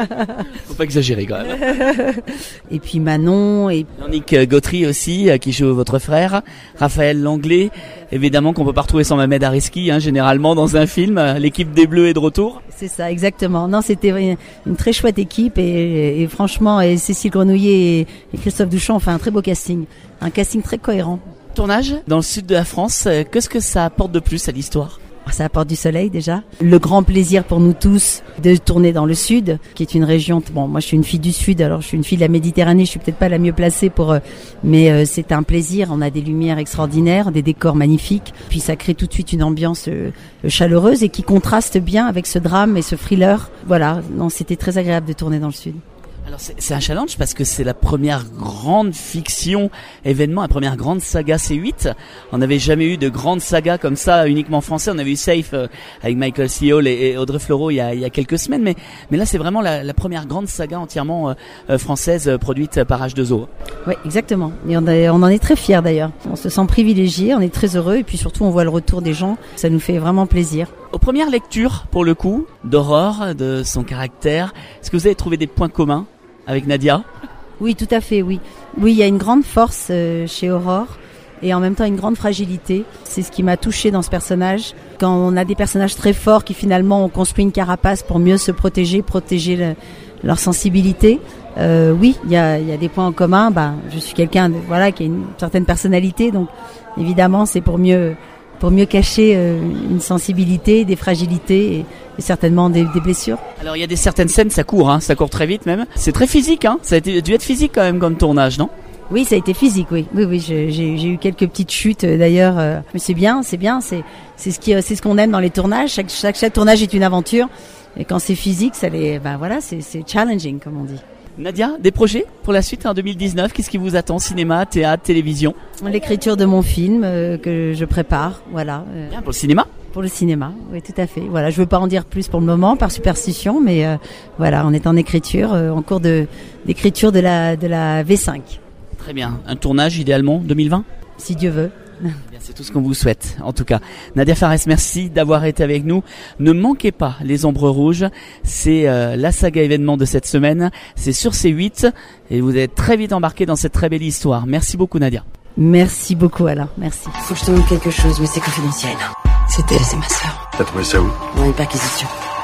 Faut pas exagérer quand même. Et puis Manon et Yannick Gautry aussi, qui joue votre frère. Raphaël Langlais, évidemment qu'on peut pas retrouver sans Mohamed Ariski, hein, généralement dans un film. L'équipe des Bleus est de retour. C'est ça, exactement. Non, c'était une, une très chouette équipe et, et, et franchement, et Cécile Grenouillet et, et Christophe Douchon ont fait un très beau casting. Un casting très cohérent. Tournage dans le sud de la France, qu'est-ce que ça apporte de plus à l'histoire ? Ça apporte du soleil déjà. Le grand plaisir pour nous tous de tourner dans le sud, qui est une région. Bon, moi je suis une fille du sud, alors je suis une fille de la Méditerranée. Je suis peut-être pas la mieux placée pour, mais euh, c'est un plaisir. On a des lumières extraordinaires, des décors magnifiques. Puis ça crée tout de suite une ambiance euh, chaleureuse et qui contraste bien avec ce drame et ce thriller. Voilà. Non, c'était très agréable de tourner dans le sud. Alors c'est, c'est un challenge parce que c'est la première grande fiction événement, la première grande saga C huit. On n'avait jamais eu de grande saga comme ça uniquement français. On avait eu Safe euh, avec Michael C. Hall et, et Audrey Fleurot il y a, il y a quelques semaines, mais mais là c'est vraiment la, la première grande saga entièrement euh, française euh, produite par H deux O. Oui, exactement. Et on, a, on en est très fiers d'ailleurs. On se sent privilégié, on est très heureux et puis surtout on voit le retour des gens. Ça nous fait vraiment plaisir. Aux premières lectures, pour le coup, d'Aurore, de son caractère, est-ce que vous avez trouvé des points communs avec Nadia? Oui, tout à fait, oui. Oui, il y a une grande force euh, chez Aurore et en même temps une grande fragilité. C'est ce qui m'a touchée dans ce personnage. Quand on a des personnages très forts qui finalement ont construit une carapace pour mieux se protéger, protéger le, leur sensibilité, euh, oui, il y a, y a des points en commun. Bah, je suis quelqu'un de, voilà, qui a une certaine personnalité, donc évidemment c'est pour mieux... pour mieux cacher euh, une sensibilité, des fragilités et, et certainement des, des blessures. Alors il y a des certaines scènes, ça court, hein, ça court très vite même. C'est très physique, hein. Ça a été, dû être physique quand même comme tournage, non ? Oui, ça a été physique, oui. Oui, oui, j'ai, j'ai, j'ai eu quelques petites chutes euh, d'ailleurs. Euh, mais c'est bien, c'est bien, c'est, c'est ce qui, c'est ce qu'on aime dans les tournages. Chaque, chaque, chaque tournage est une aventure. Et quand c'est physique, ça les, ben voilà, c'est, c'est challenging comme on dit. Nadia, des projets pour la suite en deux mille dix-neuf? Qu'est-ce qui vous attend? Cinéma, théâtre, télévision? L'écriture de mon film euh, que je prépare, voilà. Euh, Bien, pour le cinéma? Pour le cinéma, oui, tout à fait. Voilà, je veux pas en dire plus pour le moment par superstition, mais euh, voilà, on est en écriture, euh, en cours de d'écriture de la de la V cinq. Très bien. Un tournage idéalement deux mille vingt? Si Dieu veut. Bien, c'est tout ce qu'on vous souhaite. En tout cas, Nadia Fares, merci d'avoir été avec nous. Ne manquez pas Les Ombres Rouges. C'est euh, la saga événement de cette semaine. C'est sur C huit et vous êtes très vite embarqués dans cette très belle histoire. Merci beaucoup, Nadia. Merci beaucoup, Alain. Merci. Faut que je te montre quelque chose, mais c'est confidentiel. C'est elle, c'est ma sœur. T'as trouvé ça où? Dans une perquisition.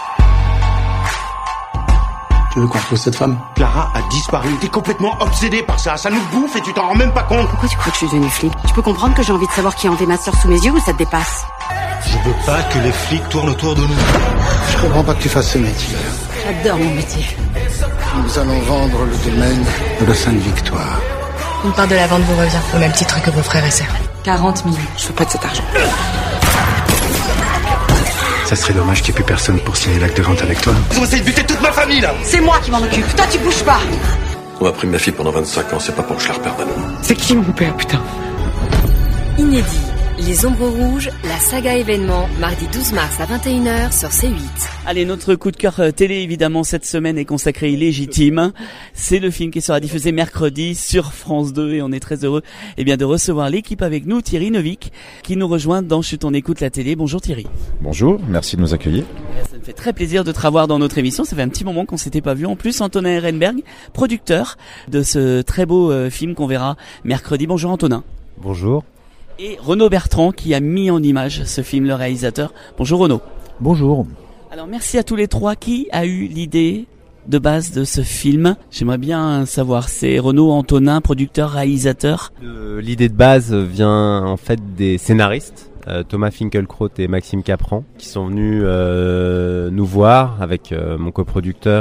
Tu veux qu'on retrouve cette femme? Clara a disparu. T'es complètement obsédé par ça. Ça nous bouffe et tu t'en rends même pas compte. Pourquoi tu crois que je suis devenue flic? Tu peux comprendre que j'ai envie de savoir qui a enlevé ma sœur sous mes yeux ou ça te dépasse? Je veux pas que les flics tournent autour de nous. Je comprends pas que tu fasses ce métier. J'adore mon métier. Nous allons vendre le domaine de la Sainte-Victoire. Une part de la vente vous revient, au même titre que vos frères et sœurs. quarante millions. Je veux pas de cet argent. Ça serait dommage qu'il n'y ait plus personne pour signer l'acte de vente avec toi. Ils ont essayé de buter toute ma famille, là. C'est moi qui m'en occupe. Toi, tu bouges pas. On a pris ma fille pendant vingt-cinq ans, c'est pas pour que je la reperde à nouveau. C'est qui mon père, putain? Inédit. Les Ombres Rouges, la saga événement, mardi douze mars à vingt et une heures sur C huit. Allez, notre coup de cœur télé, évidemment, cette semaine est consacré Illégitime. C'est le film qui sera diffusé mercredi sur France deux et on est très heureux eh bien, de recevoir l'équipe avec nous, Thierry Neuvik, qui nous rejoint dans Chut, on écoute la télé. Bonjour Thierry. Bonjour, merci de nous accueillir. Ça me fait très plaisir de te revoir dans notre émission. Ça fait un petit moment qu'on s'était pas vu. En plus, Antonin Ehrenberg, producteur de ce très beau euh, film qu'on verra mercredi. Bonjour Antonin. Bonjour. Et Renaud Bertrand qui a mis en image ce film, le réalisateur. Bonjour Renaud. Bonjour. Alors merci à tous les trois. Qui a eu l'idée de base de ce film? J'aimerais bien savoir. C'est Renaud, Antonin, producteur, réalisateur. Euh, l'idée de base vient en fait des scénaristes. Euh, Thomas Finkielkraut et Maxime Capran qui sont venus euh, nous voir avec euh, mon coproducteur euh,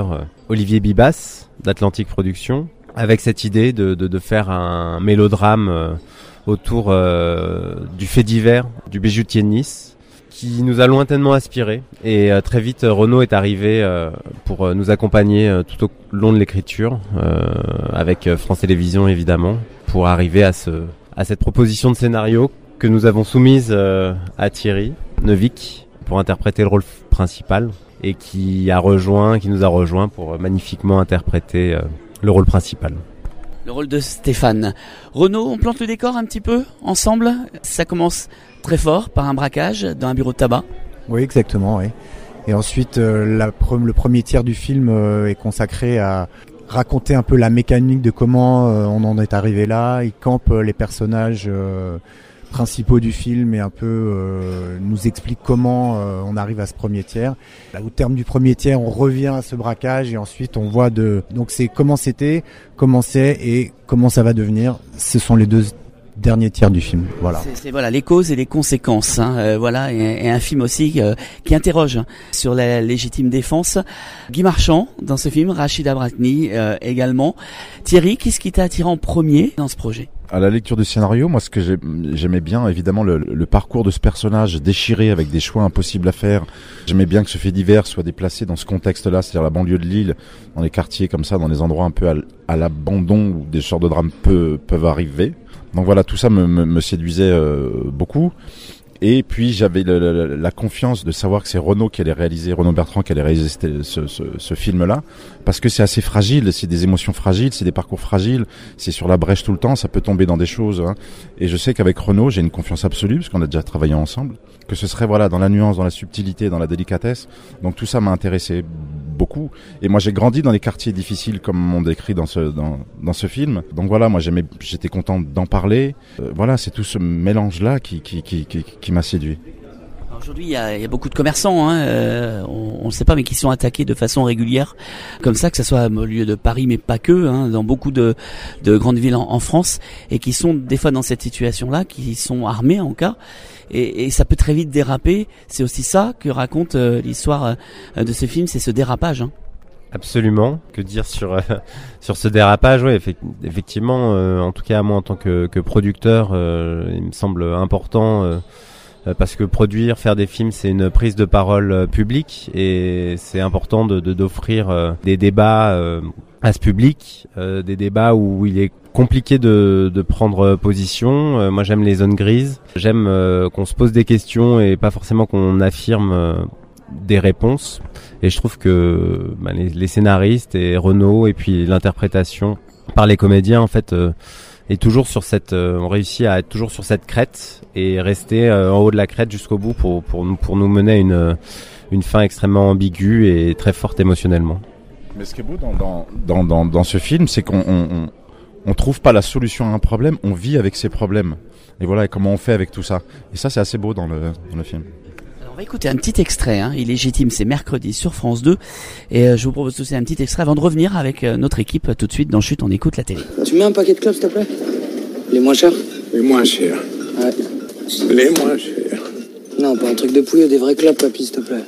Olivier Bibas d'Atlantique Productions, avec cette idée de, de, de faire un mélodrame euh, autour euh, du fait divers du bijoutier de Nice, qui nous a lointainement inspiré. Et euh, très vite, Renaud est arrivé euh, pour euh, nous accompagner euh, tout au long de l'écriture, euh, avec euh, France Télévisions évidemment, pour arriver à, ce, à cette proposition de scénario que nous avons soumise euh, à Thierry Neuvik pour interpréter le rôle principal, et qui a rejoint, qui nous a rejoint pour euh, magnifiquement interpréter euh, le rôle principal. Le rôle de Stéphane. Renaud, on plante le décor un petit peu ensemble. Ça commence très fort par un braquage dans un bureau de tabac. Oui, exactement. Oui. Et ensuite, euh, la pre- le premier tiers du film euh, est consacré à raconter un peu la mécanique de comment euh, on en est arrivé là. Il campe euh, les personnages euh, principaux du film et un peu euh, nous explique comment euh, on arrive à ce premier tiers. Là, au terme du premier tiers, on revient à ce braquage et ensuite on voit de... Donc c'est comment c'était, comment c'est et comment ça va devenir. Ce sont les deux derniers tiers du film. Voilà. C'est, c'est voilà les causes et les conséquences. Hein, euh, voilà et, et un film aussi euh, qui interroge hein, sur la légitime défense. Guy Marchand dans ce film, Rachida Bratni euh, également. Thierry, qu'est-ce qui t'a attiré en premier dans ce projet? À la lecture du scénario, moi, ce que j'ai, j'aimais bien, évidemment, le, le parcours de ce personnage déchiré avec des choix impossibles à faire. J'aimais bien que ce fait divers soit déplacé dans ce contexte-là, c'est-à-dire la banlieue de Lille, dans les quartiers comme ça, dans des endroits un peu à, à l'abandon où des sortes de drames peu, peuvent arriver. Donc voilà, tout ça me, me, me séduisait euh, beaucoup. Et puis j'avais le, le, la confiance de savoir que c'est Renaud qui allait réaliser, Renaud Bertrand qui allait réaliser ce, ce, ce, ce film-là, parce que c'est assez fragile, c'est des émotions fragiles, c'est des parcours fragiles, c'est sur la brèche tout le temps, ça peut tomber dans des choses. Hein. Et je sais qu'avec Renaud, j'ai une confiance absolue, parce qu'on a déjà travaillé ensemble, que ce serait voilà dans la nuance, dans la subtilité, dans la délicatesse. Donc tout ça m'a intéressé beaucoup. Et moi j'ai grandi dans les quartiers difficiles comme on décrit dans ce dans, dans ce film. Donc voilà, moi j'aimais, j'étais content d'en parler. Euh, voilà, c'est tout ce mélange-là qui qui qui qui, qui m'a séduit. Aujourd'hui, il y a, il y a beaucoup de commerçants, hein, euh, on ne sait pas, mais qui sont attaqués de façon régulière, comme ça, que ce soit au lieu de Paris, mais pas que, hein, dans beaucoup de, de grandes villes en, en France, et qui sont des fois dans cette situation-là, qui sont armés en cas, et, et ça peut très vite déraper. C'est aussi ça que raconte euh, l'histoire euh, de ce film, c'est ce dérapage. Hein. Absolument. Que dire sur euh, sur ce dérapage? Ouais, effectivement. Euh, en tout cas, moi, en tant que, que producteur, euh, il me semble important. Euh, Parce que produire, faire des films, c'est une prise de parole euh, publique, et c'est important de, de d'offrir euh, des débats euh, à ce public, euh, des débats où il est compliqué de, de prendre position. Euh, moi, j'aime les zones grises, j'aime euh, qu'on se pose des questions et pas forcément qu'on affirme euh, des réponses. Et je trouve que bah, les, les scénaristes et Renaud et puis l'interprétation par les comédiens, en fait. Euh, Et toujours sur cette, euh, on réussit à être toujours sur cette crête et rester euh, en haut de la crête jusqu'au bout pour pour nous pour nous mener à une une fin extrêmement ambiguë et très forte émotionnellement. Mais ce qui est beau dans dans dans dans, dans ce film, c'est qu'on on, on, on trouve pas la solution à un problème, on vit avec ses problèmes. Et voilà, et comment on fait avec tout ça. Et ça, c'est assez beau dans le dans le film. On va écouter un petit extrait, hein. Il est légitime, c'est mercredi sur France deux. Et euh, je vous propose aussi un petit extrait avant de revenir avec euh, notre équipe euh, tout de suite dans Chute, on écoute la télé. Tu mets un paquet de clopes, s'il te plaît? Les moins chers? Les moins chers. Ouais. Les moins chers. Non, pas un truc de pouille, des vrais clopes, papy, s'il te plaît.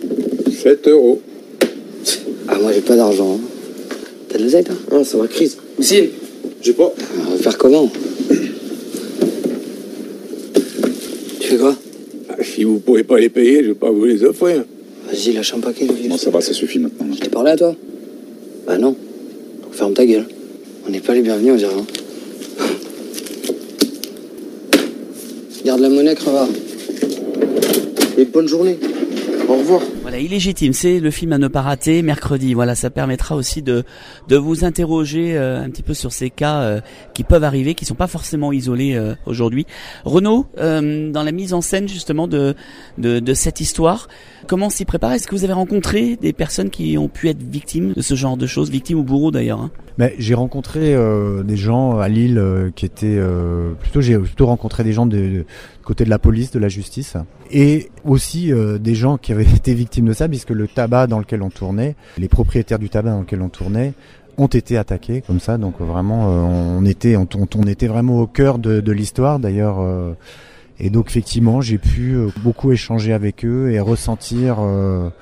sept euros. Ah, moi, j'ai pas d'argent. Hein. T'as de l'oseille, toi? Ah, ça va, crise. Missile. J'ai pas. On va faire comment? Tu fais quoi? Si vous pouvez pas les payer, je vais pas vous les offrir. Vas-y, lâche un paquet, le vieux. Bon, ça va, ça suffit maintenant. Je t'ai parlé à toi? Bah non. Donc ferme ta gueule. On n'est pas les bienvenus, on dirait. Hein. Garde la monnaie, crevard. Et bonne journée. Au revoir. Voilà, illégitime, c'est le film à ne pas rater, mercredi. Voilà, ça permettra aussi de de vous interroger euh, un petit peu sur ces cas euh, qui peuvent arriver, qui sont pas forcément isolés euh, aujourd'hui. Renaud, euh, dans la mise en scène justement de de, de cette histoire, comment s'y préparer? Est-ce que vous avez rencontré des personnes qui ont pu être victimes de ce genre de choses, victimes ou bourreaux d'ailleurs, hein? Mais j'ai rencontré euh, des gens à Lille euh, qui étaient euh, plutôt j'ai plutôt rencontré des gens de, de côté de la police, de la justice, et aussi euh, des gens qui avaient été victimes de ça, puisque le tabac dans lequel on tournait, les propriétaires du tabac dans lequel on tournait ont été attaqués comme ça. Donc vraiment euh, on était on, on était vraiment au cœur de, de l'histoire d'ailleurs. Euh, Et donc effectivement, j'ai pu beaucoup échanger avec eux et ressentir euh,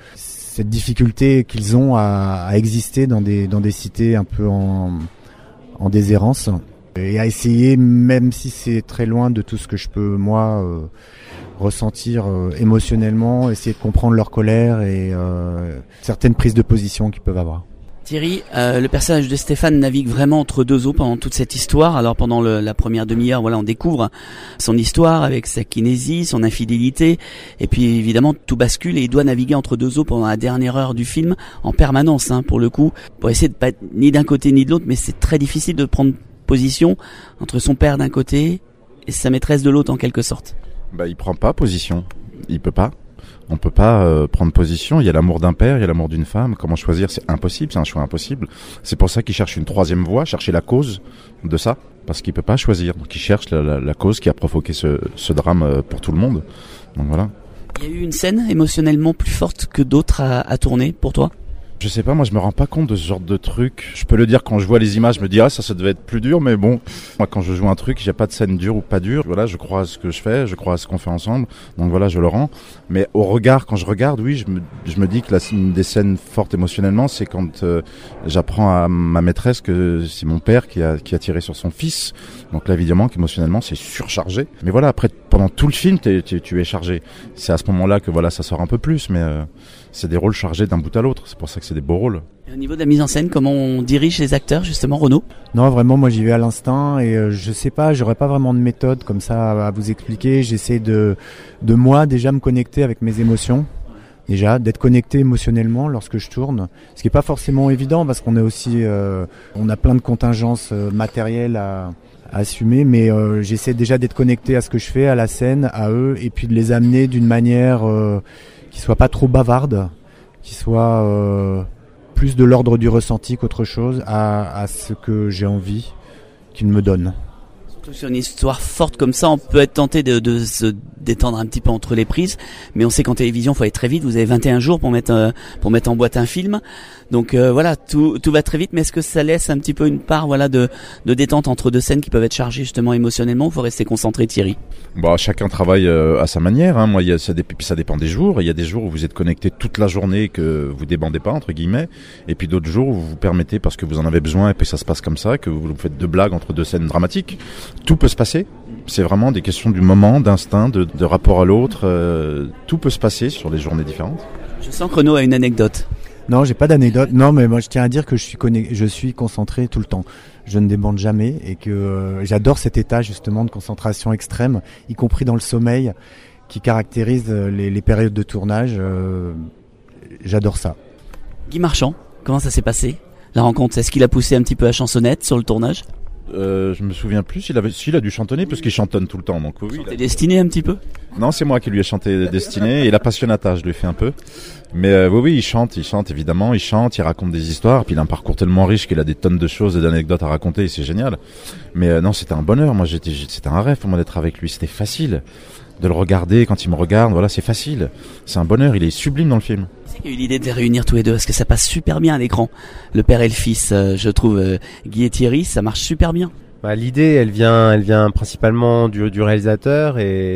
cette difficulté qu'ils ont à, à exister dans des dans des cités un peu en en déshérence et à essayer, même si c'est très loin de tout ce que je peux moi euh, ressentir euh, émotionnellement, essayer de comprendre leur colère et euh, certaines prises de position qu'ils peuvent avoir. Thierry, euh, le personnage de Stéphane navigue vraiment entre deux eaux pendant toute cette histoire. Alors pendant le, la première demi-heure, voilà, on découvre son histoire avec sa kinésie, son infidélité, et puis évidemment tout bascule et il doit naviguer entre deux eaux pendant la dernière heure du film en permanence, hein, pour le coup, pour essayer de pas être ni d'un côté ni de l'autre, mais c'est très difficile de prendre position entre son père d'un côté et sa maîtresse de l'autre en quelque sorte. Bah, il prend pas position, il peut pas. On peut pas euh, prendre position. Il y a l'amour d'un père, il y a l'amour d'une femme. Comment choisir? C'est impossible, c'est un choix impossible. C'est pour ça qu'il cherche une troisième voie, chercher la cause de ça, parce qu'il peut pas choisir. Donc il cherche la, la, la cause qui a provoqué ce, ce drame pour tout le monde. Donc voilà. Il y a eu une scène émotionnellement plus forte que d'autres à, à tourner pour toi? Je sais pas, moi je me rends pas compte de ce genre de truc. Je peux le dire quand je vois les images, je me dis ah ça ça devait être plus dur, mais bon, moi quand je joue un truc, il n'y a pas de scène dure ou pas dure. Voilà, je crois à ce que je fais, je crois à ce qu'on fait ensemble, donc voilà, je le rends. Mais au regard, quand je regarde, oui, je me, je me dis que la, une des scènes fortes émotionnellement, c'est quand euh, j'apprends à ma maîtresse que c'est mon père qui a qui a tiré sur son fils. Donc là évidemment qu'émotionnellement c'est surchargé. Mais voilà, après pendant tout le film, t'es, t'es, tu es chargé. C'est à ce moment-là que voilà ça sort un peu plus, mais euh, c'est des rôles chargés d'un bout à l'autre. C'est pour ça que c'est des beaux rôles. Et au niveau de la mise en scène, comment on dirige les acteurs justement, Renaud? Non, vraiment, moi j'y vais à l'instinct et euh, je sais pas, j'aurais pas vraiment de méthode comme ça à, à vous expliquer. J'essaie de, de moi déjà me connecter avec mes émotions. Déjà, d'être connecté émotionnellement lorsque je tourne, ce qui est pas forcément évident parce qu'on est aussi, euh, on a plein de contingences euh, matérielles à, à assumer, mais euh, j'essaie déjà d'être connecté à ce que je fais, à la scène, à eux, et puis de les amener d'une manière euh, qui soit pas trop bavarde, qui soit euh, plus de l'ordre du ressenti qu'autre chose, à, à ce que j'ai envie qu'ils me donnent. Surtout sur une histoire forte comme ça, on peut être tenté de, de se détendre un petit peu entre les prises, mais on sait qu'en télévision, il faut aller très vite. Vous avez vingt et un jours pour mettre euh, pour mettre en boîte un film, donc euh, voilà, tout tout va très vite. Mais est-ce que ça laisse un petit peu une part, voilà, de de détente entre deux scènes qui peuvent être chargées justement émotionnellement? Il faut rester concentré, Thierry. Bah, chacun travaille euh, à sa manière. Hein. Moi, il y a, ça, dé- ça dépend des jours. Il y a des jours où vous êtes connecté toute la journée, que vous débandez pas entre guillemets, et puis d'autres jours où vous vous permettez parce que vous en avez besoin et puis ça se passe comme ça, que vous faites deux blagues entre deux scènes dramatiques. Tout peut se passer. C'est vraiment des questions du moment, d'instinct, de, de rapport à l'autre. Euh, tout peut se passer sur des journées différentes. Je sens que Renaud a une anecdote. Non, j'ai pas d'anecdote. Non, mais moi je tiens à dire que je suis conne... je suis concentré tout le temps. Je ne débande jamais et que euh, j'adore cet état justement de concentration extrême, y compris dans le sommeil, qui caractérise les, les périodes de tournage. Euh, j'adore ça. Guy Marchand, comment ça s'est passé, la rencontre? Est-ce qu'il a poussé un petit peu la chansonnette sur le tournage? Euh, je me souviens plus s'il avait, s'il a dû chantonner parce qu'il chantonne tout le temps. Donc oui. T'es destiné un petit peu? Non, c'est moi qui lui ai chanté Destiné et la Passionata, je lui ai fait un peu. Mais euh, oui, oui, il chante, il chante évidemment, il chante, il raconte des histoires. Puis il a un parcours tellement riche qu'il a des tonnes de choses et d'anecdotes à raconter. Et c'est génial. Mais euh, non, c'était un bonheur. Moi, j'étais, c'était un rêve pour moi d'être avec lui. C'était facile de le regarder quand il me regarde. Voilà, c'est facile. C'est un bonheur. Il est sublime dans le film. C'est qu'il y a eu l'idée de les réunir tous les deux parce que ça passe super bien à l'écran. Le père et le fils, euh, je trouve, euh, Guy et Thierry, ça marche super bien. Bah, l'idée, elle vient, elle vient principalement du, du réalisateur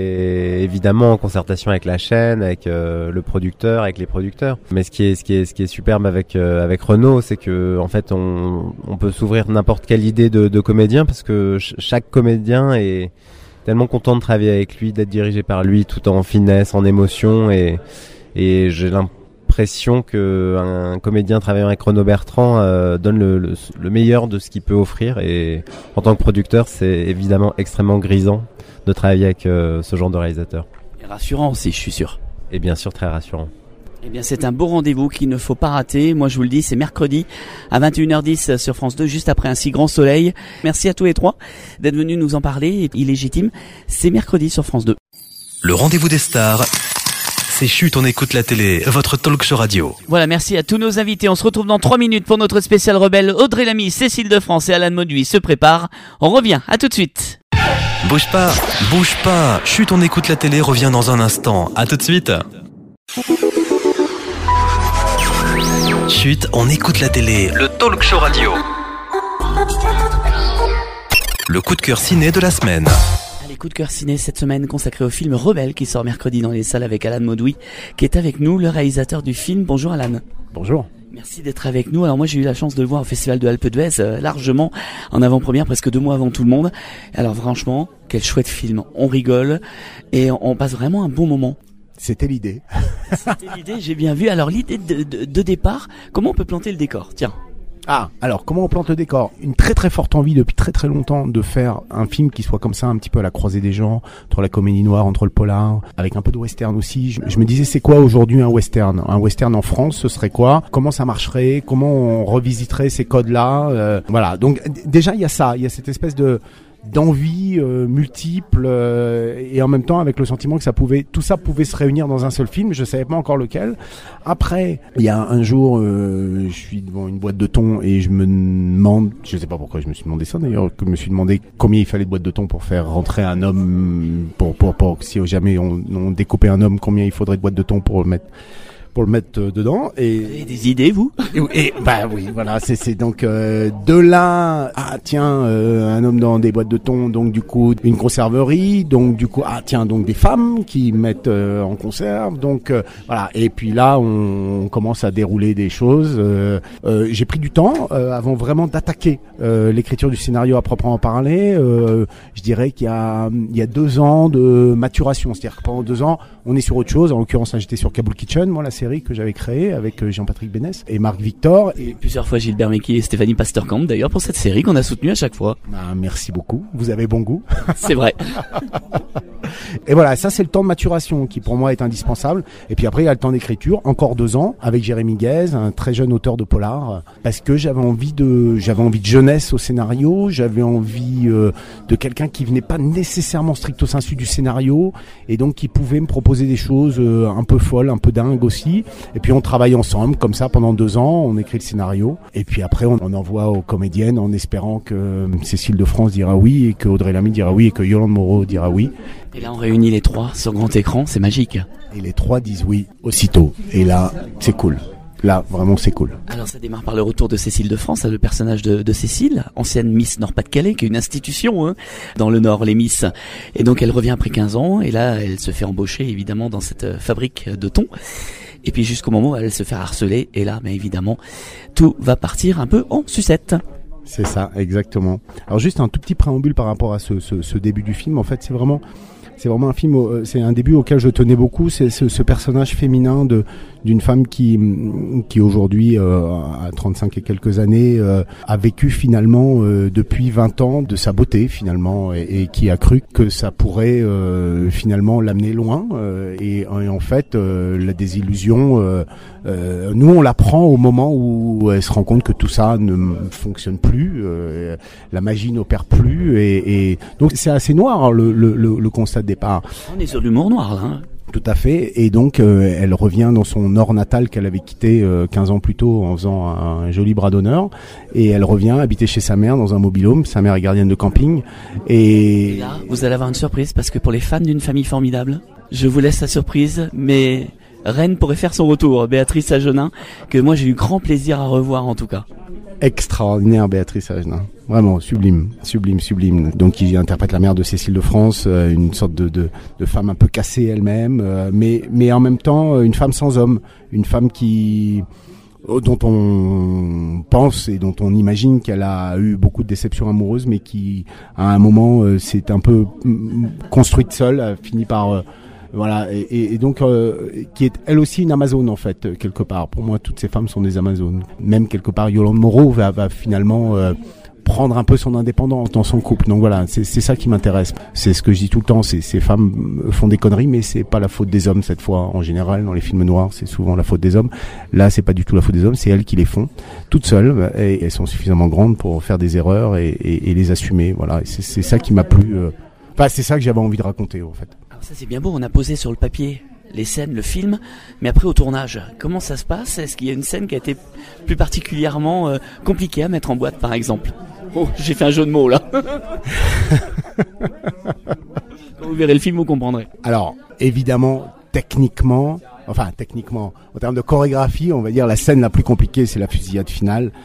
et évidemment en concertation avec la chaîne, avec euh, le producteur, avec les producteurs. Mais ce qui est, ce qui est, ce qui est superbe avec euh, avec Renaud, c'est que en fait, on, on peut s'ouvrir n'importe quelle idée de, de comédien parce que ch- chaque comédien est tellement content de travailler avec lui, d'être dirigé par lui, tout en finesse, en émotion et et j'ai l'impression l'impression que un comédien travaillant avec Renaud Bertrand euh, donne le, le, le meilleur de ce qu'il peut offrir et en tant que producteur c'est évidemment extrêmement grisant de travailler avec euh, ce genre de réalisateur. Et rassurant aussi, je suis sûr. Et bien sûr très rassurant. Eh bien c'est un beau rendez-vous qu'il ne faut pas rater. Moi je vous le dis, c'est mercredi à vingt et une heures dix sur France deux, juste après un si grand soleil. Merci à tous les trois d'être venus nous en parler. Illégitime, c'est mercredi sur France deux. Le rendez-vous des stars, c'est Chut, on écoute la télé, votre talk show radio. Voilà, merci à tous nos invités. On se retrouve dans trois minutes pour notre spécial rebelle. Audrey Lamy, Cécile de France et Alan Mauduit se préparent. On revient, à tout de suite. Bouge pas, bouge pas. Chut, on écoute la télé revient dans un instant. À tout de suite. Chut, on écoute la télé, le talk show radio. Le coup de cœur ciné de la semaine. Et coup de cœur ciné cette semaine consacré au film Rebelle qui sort mercredi dans les salles avec Alan Maudoui qui est avec nous, le réalisateur du film. Bonjour Alan. Bonjour. Merci d'être avec nous. Alors moi j'ai eu la chance de le voir au Festival de Alpe d'Huez euh, largement en avant-première, presque deux mois avant tout le monde. Alors franchement, quel chouette film. On rigole et on passe vraiment un bon moment. C'était l'idée. C'était l'idée, j'ai bien vu. Alors l'idée de, de, de départ, comment on peut planter le décor? Tiens. Ah, alors comment on plante le décor? Une très très forte envie depuis très très longtemps de faire un film qui soit comme ça, un petit peu à la croisée des genres, entre la comédie noire, entre le polar, avec un peu de western aussi. Je, je me disais, c'est quoi aujourd'hui un western? Un western en France, ce serait quoi? Comment ça marcherait? Comment on revisiterait ces codes-là? euh, Voilà, donc d- déjà il y a ça, il y a cette espèce de d'envie euh, multiple euh, et en même temps avec le sentiment que ça pouvait, tout ça pouvait se réunir dans un seul film. Je savais pas encore lequel. Après, il y a un jour, euh, je suis devant une boîte de thon et je me demande, je sais pas pourquoi je me suis demandé ça d'ailleurs, que je me suis demandé combien il fallait de boîtes de thon pour faire rentrer un homme, pour pour pour si jamais on, on découpait un homme, combien il faudrait de boîtes de thon pour le mettre. pour le mettre euh, dedans et vous avez des idées vous? et, et bah oui voilà c'est c'est donc euh, de là ah tiens euh, un homme dans des boîtes de thon, donc du coup une conserverie, donc du coup ah tiens donc des femmes qui mettent euh, en conserve, donc euh, voilà, et puis là on, on commence à dérouler des choses. euh, euh, j'ai pris du temps euh, avant vraiment d'attaquer euh, l'écriture du scénario à proprement parler. euh, je dirais qu'il y a il y a deux ans de maturation, c'est-à-dire que pendant deux ans on est sur autre chose. En l'occurrence là, j'étais sur Kaboul Kitchen, moi la série que j'avais créé avec Jean-Patrick Bénès et Marc Victor et plusieurs fois Gilbert Mecky et Stéphanie Pasterkamp d'ailleurs pour cette série qu'on a soutenue à chaque fois. Ah, merci beaucoup, vous avez bon goût. C'est vrai. Et voilà, ça c'est le temps de maturation qui pour moi est indispensable. Et puis après il y a le temps d'écriture, encore deux ans avec Jérémy Guez, un très jeune auteur de polar, parce que j'avais envie de j'avais envie de jeunesse au scénario, j'avais envie euh, de quelqu'un qui venait pas nécessairement stricto sensu du scénario et donc qui pouvait me proposer des choses euh, un peu folles, un peu dingues aussi. Et puis on travaille ensemble comme ça pendant deux ans, on écrit le scénario et puis après on, on envoie aux comédiennes en espérant que Cécile de France dira oui et que Audrey Lamy dira oui et que Yolande Moreau dira oui. Et là on réunit les trois sur grand écran, c'est magique. Et les trois disent oui aussitôt et là c'est cool. Là, vraiment, c'est cool. Alors, ça démarre par le retour de Cécile de France, le personnage de, de Cécile, ancienne Miss Nord-Pas-de-Calais, qui est une institution hein, dans le Nord, les Miss. Et donc, elle revient après quinze ans, et là, elle se fait embaucher, évidemment, dans cette fabrique de thon. Et puis, jusqu'au moment où elle se fait harceler, et là, mais évidemment, tout va partir un peu en sucette. C'est ça, exactement. Alors, juste un tout petit préambule par rapport à ce, ce, ce début du film. En fait, c'est vraiment... C'est vraiment un film, c'est un début auquel je tenais beaucoup, c'est ce, ce personnage féminin de d'une femme qui qui aujourd'hui euh, à trente-cinq et quelques années euh, a vécu finalement euh, depuis vingt ans de sa beauté finalement et, et qui a cru que ça pourrait euh, finalement l'amener loin euh, et, et en fait euh, la désillusion euh, euh, nous on l'apprend au moment où elle se rend compte que tout ça ne fonctionne plus, euh, la magie n'opère plus et, et donc c'est assez noir hein, le, le, le, le constat de départ. On est sur l'humour noir là. Hein. Tout à fait, et donc euh, elle revient dans son nord natal qu'elle avait quitté euh, quinze ans plus tôt en faisant un, un joli bras d'honneur, et elle revient habiter chez sa mère dans un mobil-home. Sa mère est gardienne de camping, et... et là vous allez avoir une surprise parce que pour les fans d'une famille formidable, je vous laisse la surprise, mais Reine pourrait faire son retour, Béatrice Agenin, que moi j'ai eu grand plaisir à revoir en tout cas. Extraordinaire Béatrice Agenin, vraiment sublime, sublime, sublime. Donc qui interprète la mère de Cécile de France, euh, une sorte de, de, de femme un peu cassée elle-même, euh, mais, mais en même temps une femme sans homme, une femme qui dont on pense et dont on imagine qu'elle a eu beaucoup de déceptions amoureuses, mais qui à un moment euh, s'est un peu construite seule, a fini par euh, voilà, et, et donc euh, qui est elle aussi une Amazone en fait quelque part. Pour moi, toutes ces femmes sont des Amazones. Même quelque part, Yolande Moreau va, va finalement euh, prendre un peu son indépendance dans son couple. Donc voilà, c'est, c'est ça qui m'intéresse. C'est ce que je dis tout le temps. C'est, ces femmes font des conneries, mais c'est pas la faute des hommes cette fois. En général, dans les films noirs, c'est souvent la faute des hommes. Là, c'est pas du tout la faute des hommes. C'est elles qui les font toutes seules et elles sont suffisamment grandes pour faire des erreurs et, et, et les assumer. Voilà, et c'est, c'est ça qui m'a plu. Euh... Enfin, c'est ça que j'avais envie de raconter en fait. Ça c'est bien beau, on a posé sur le papier les scènes, le film, mais après au tournage, comment ça se passe? Est-ce qu'il y a une scène qui a été plus particulièrement euh, compliquée à mettre en boîte par exemple? Oh, j'ai fait un jeu de mots là. Quand vous verrez le film, vous comprendrez. Alors, évidemment, techniquement, enfin techniquement, en termes de chorégraphie, on va dire la scène la plus compliquée, c'est la fusillade finale.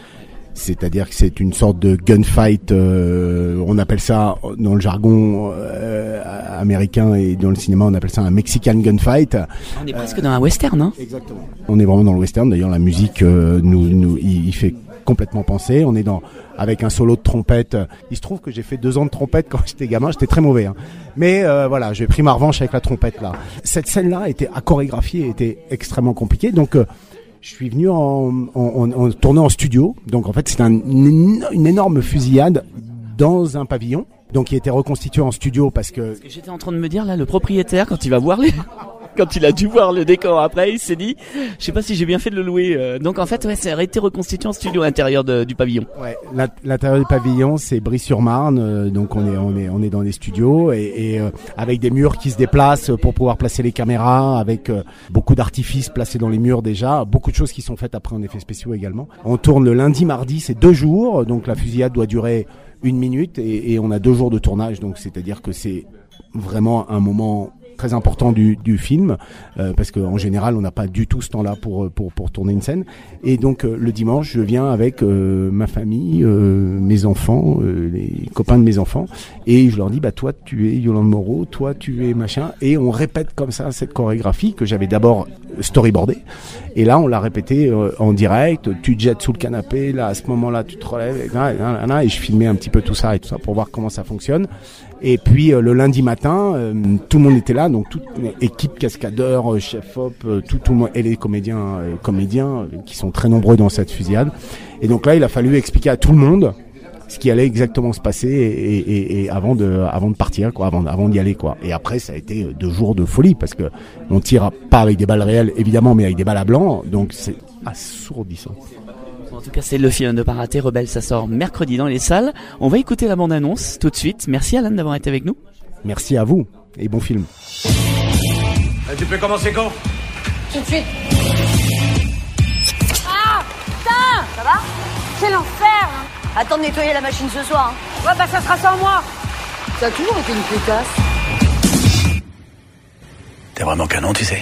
C'est-à-dire que c'est une sorte de gunfight, euh, on appelle ça dans le jargon euh, américain et dans le cinéma on appelle ça un Mexican gunfight. On est presque euh, dans un western, hein. Exactement. On est vraiment dans le western, d'ailleurs la musique euh, nous, nous il, il fait complètement penser. On est dans avec un solo de trompette. Il se trouve que j'ai fait deux ans de trompette quand j'étais gamin, j'étais très mauvais. Hein. Mais euh, voilà, j'ai pris ma revanche avec la trompette là. Cette scène-là était à chorégraphier, était extrêmement compliquée, donc... Euh, je suis venu en, en, en, en tournant en studio, donc en fait c'est un, une, une énorme fusillade dans un pavillon, donc qui a été reconstitué en studio parce que... Parce que j'étais en train de me dire là, le propriétaire quand il va voir les... Quand il a dû voir le décor après, il s'est dit, je sais pas si j'ai bien fait de le louer. Euh, donc en fait, ouais, ça a été reconstitué en studio à l'intérieur de, du pavillon. Ouais, l'intérieur du pavillon, c'est Brie-sur-Marne, euh, donc on est on est on est dans les studios et, et euh, avec des murs qui se déplacent pour pouvoir placer les caméras, avec euh, beaucoup d'artifices placés dans les murs déjà, beaucoup de choses qui sont faites après en effets spéciaux également. On tourne le lundi, mardi, c'est deux jours, donc la fusillade doit durer une minute et, et on a deux jours de tournage, donc c'est-à-dire que c'est vraiment un moment très important du, du film euh, parce qu'en général on n'a pas du tout ce temps-là pour pour pour tourner une scène et donc euh, le dimanche je viens avec euh, ma famille, euh, mes enfants, euh, les copains de mes enfants et je leur dis bah toi tu es Yolande Moreau, toi tu es machin et on répète comme ça cette chorégraphie que j'avais d'abord storyboardée et là on l'a répété euh, en direct. Tu te jettes sous le canapé, là à ce moment-là tu te relèves et, là, là, là, et je filmais un petit peu tout ça et tout ça pour voir comment ça fonctionne. Et puis euh, le lundi matin, euh, tout le monde était là, donc toute équipe cascadeurs, euh, chef op, euh, tout, tout le monde, et les comédiens, euh, comédiens euh, qui sont très nombreux dans cette fusillade. Et donc là, il a fallu expliquer à tout le monde ce qui allait exactement se passer et, et, et avant de, avant de partir, quoi, avant, avant d'y aller, quoi. Et après, ça a été deux jours de folie parce que on tire pas avec des balles réelles, évidemment, mais avec des balles à blanc, donc c'est assourdissant. En tout cas, c'est le film de pas rater, Rebelle, ça sort mercredi dans les salles. On va écouter la bande-annonce tout de suite. Merci Alan d'avoir été avec nous. Merci à vous et bon film. Ah, tu peux commencer quand? Tout de suite. Ah putain! Ça va? Quel enfer hein. Attends de nettoyer la machine ce soir. Hein. Ouais bah ça sera sans moi. Ça a toujours été une pétasse. T'es vraiment canon, tu sais.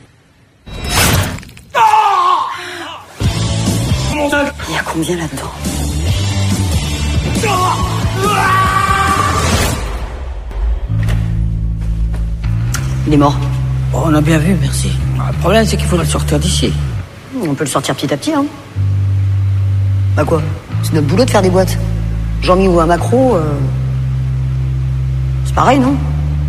Il y a combien là-dedans? Il est mort. Oh, on a bien vu, merci. Le problème, c'est qu'il faudrait le sortir d'ici. On peut le sortir petit à petit, hein. Bah quoi? C'est notre boulot de faire des boîtes. Jean-Mi ou un macro, euh... c'est pareil, non?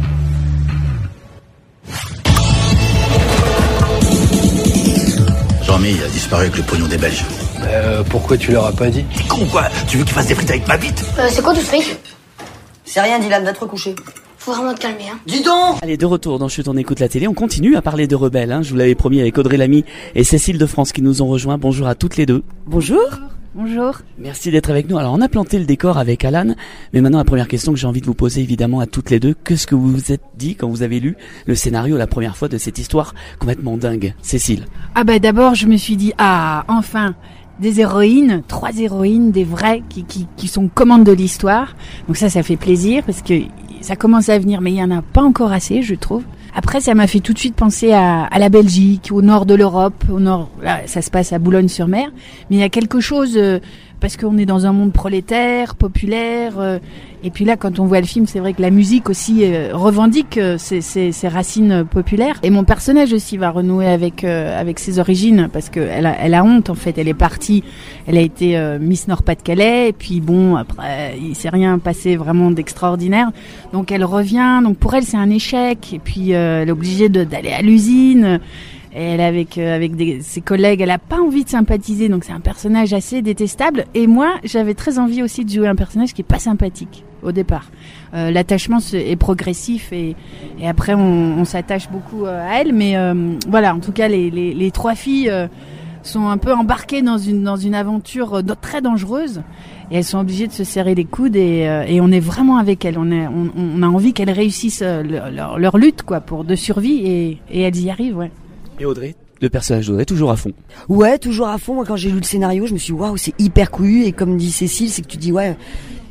Jean-Mi a disparu avec le pognon des Belges. Euh, pourquoi tu leur as pas dit? T'es con quoi? Tu veux qu'il fasse des frites avec ma bite? Euh, c'est quoi tout ce fric? C'est rien, Dylan, va te recoucher. Faut vraiment te calmer, hein. Dis donc! Allez, de retour dans Chut, on écoute la télé. On continue à parler de Rebelle, hein. Je vous l'avais promis avec Audrey Lamy et Cécile de France qui nous ont rejoints. Bonjour à toutes les deux. Bonjour. Bonjour. Merci d'être avec nous. Alors, on a planté le décor avec Alan, mais maintenant la première question que j'ai envie de vous poser évidemment à toutes les deux, qu'est-ce que vous vous êtes dit quand vous avez lu le scénario la première fois de cette histoire complètement dingue? Cécile. Ah bah d'abord, je me suis dit, ah, enfin des héroïnes, trois héroïnes, des vraies, qui, qui, qui sont commandes de l'histoire. Donc ça, ça fait plaisir parce que ça commence à venir, mais il y en a pas encore assez, je trouve. Après, ça m'a fait tout de suite penser à, à la Belgique, au nord de l'Europe, au nord, là, ça se passe à Boulogne-sur-Mer. Mais il y a quelque chose, euh, parce qu'on est dans un monde prolétaire, populaire, euh, et puis là, quand on voit le film, c'est vrai que la musique aussi euh, revendique euh, ses, ses, ses racines populaires. Et mon personnage aussi va renouer avec euh, avec ses origines, parce que elle a, elle a honte en fait. Elle est partie, elle a été euh, Miss Nord-Pas-de-Calais, et puis bon, après, il s'est rien passé vraiment d'extraordinaire. Donc elle revient. Donc pour elle, c'est un échec. Et puis euh, elle est obligée de, d'aller à l'usine. Et elle avec euh, avec des, ses collègues, elle a pas envie de sympathiser, donc c'est un personnage assez détestable. Et moi, j'avais très envie aussi de jouer un personnage qui est pas sympathique au départ. Euh, l'attachement est progressif et, et après on, on s'attache beaucoup euh, à elle. Mais euh, voilà, en tout cas, les, les, les trois filles euh, sont un peu embarquées dans une dans une aventure euh, très dangereuse. Et elles sont obligées de se serrer les coudes et, euh, et on est vraiment avec elles. On, est, on, on a envie qu'elles réussissent euh, leur, leur, leur lutte quoi pour de survie et, et elles y arrivent, ouais. Et Audrey, le personnage d'Audrey, toujours à fond. Ouais, toujours à fond. Moi, quand j'ai lu le scénario, je me suis dit, waouh, c'est hyper couillu. Et comme dit Cécile, c'est que tu dis, ouais,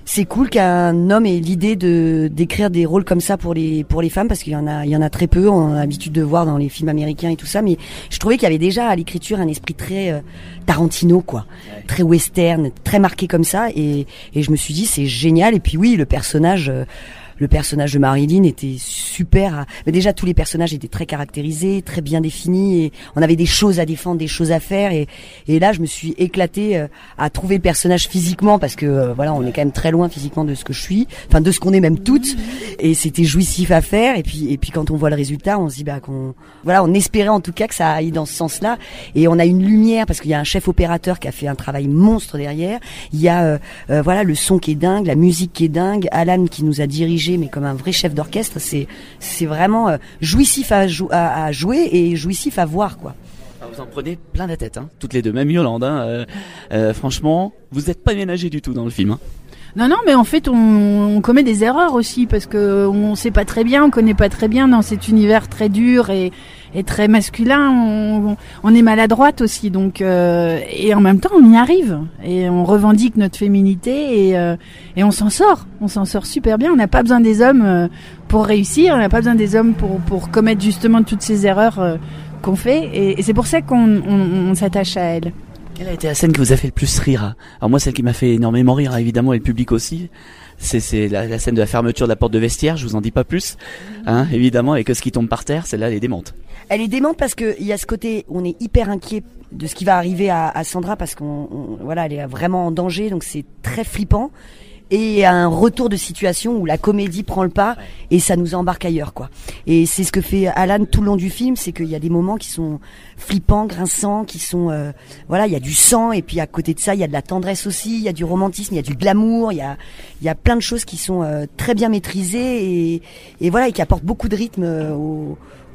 c'est cool qu'un homme ait l'idée de d'écrire des rôles comme ça pour les pour les femmes, parce qu'il y en a il y en a très peu. On a l'habitude de voir dans les films américains et tout ça, mais je trouvais qu'il y avait déjà à l'écriture un esprit très euh, Tarantino, quoi, ouais. Très western, très marqué comme ça, et et je me suis dit c'est génial. Et puis oui, le personnage. Euh, Le personnage de Marilyn était super. Mais déjà, tous les personnages étaient très caractérisés, très bien définis. Et on avait des choses à défendre, des choses à faire. Et, et là, je me suis éclatée à trouver le personnage physiquement, parce que euh, voilà, on est quand même très loin physiquement de ce que je suis, enfin de ce qu'on est même toutes. Et c'était jouissif à faire. Et puis, et puis quand on voit le résultat, on se dit bah qu'on, voilà, on espérait en tout cas que ça aille dans ce sens-là. Et on a une lumière, parce qu'il y a un chef opérateur qui a fait un travail monstre derrière. Il y a euh, euh, voilà le son qui est dingue, la musique qui est dingue, Alan qui nous a dirigé, mais comme un vrai chef d'orchestre. C'est c'est vraiment euh, jouissif à, jou- à, à jouer et jouissif à voir, quoi. Alors vous en prenez plein la tête, hein, toutes les deux, même Yolande. Hein, euh, euh, franchement, vous n'êtes pas ménagés du tout dans le film. Hein. Non, non, mais en fait, on, on commet des erreurs aussi, parce que on sait pas très bien, on connaît pas très bien dans cet univers très dur et, et très masculin. On, on est maladroite aussi, donc euh, et en même temps, on y arrive et on revendique notre féminité et, euh, et on s'en sort. On s'en sort super bien. On n'a pas besoin des hommes euh, pour réussir. On n'a pas besoin des hommes pour pour commettre justement toutes ces erreurs euh, qu'on fait. Et, et c'est pour ça qu'on on, on s'attache à elles. Quelle a été la scène qui vous a fait le plus rire? Alors moi, celle qui m'a fait énormément rire, évidemment, et le public aussi, c'est, c'est la, la scène de la fermeture de la porte de vestiaire. Je vous en dis pas plus, hein, évidemment, et que ce qui tombe par terre, celle-là, elle est démente. Elle est démente parce que il y a ce côté, on est hyper inquiet de ce qui va arriver à, à Sandra, parce qu'on, on, voilà, elle est vraiment en danger, donc c'est très flippant. Et un retour de situation où la comédie prend le pas et ça nous embarque ailleurs, quoi. Et c'est ce que fait Alan tout le long du film, c'est qu'il y a des moments qui sont flippants, grinçants, qui sont euh, voilà, il y a du sang, et puis à côté de ça, il y a de la tendresse aussi, il y a du romantisme, il y a du glamour, il y a il y a plein de choses qui sont euh, très bien maîtrisées et et voilà, et qui apportent beaucoup de rythme euh, au,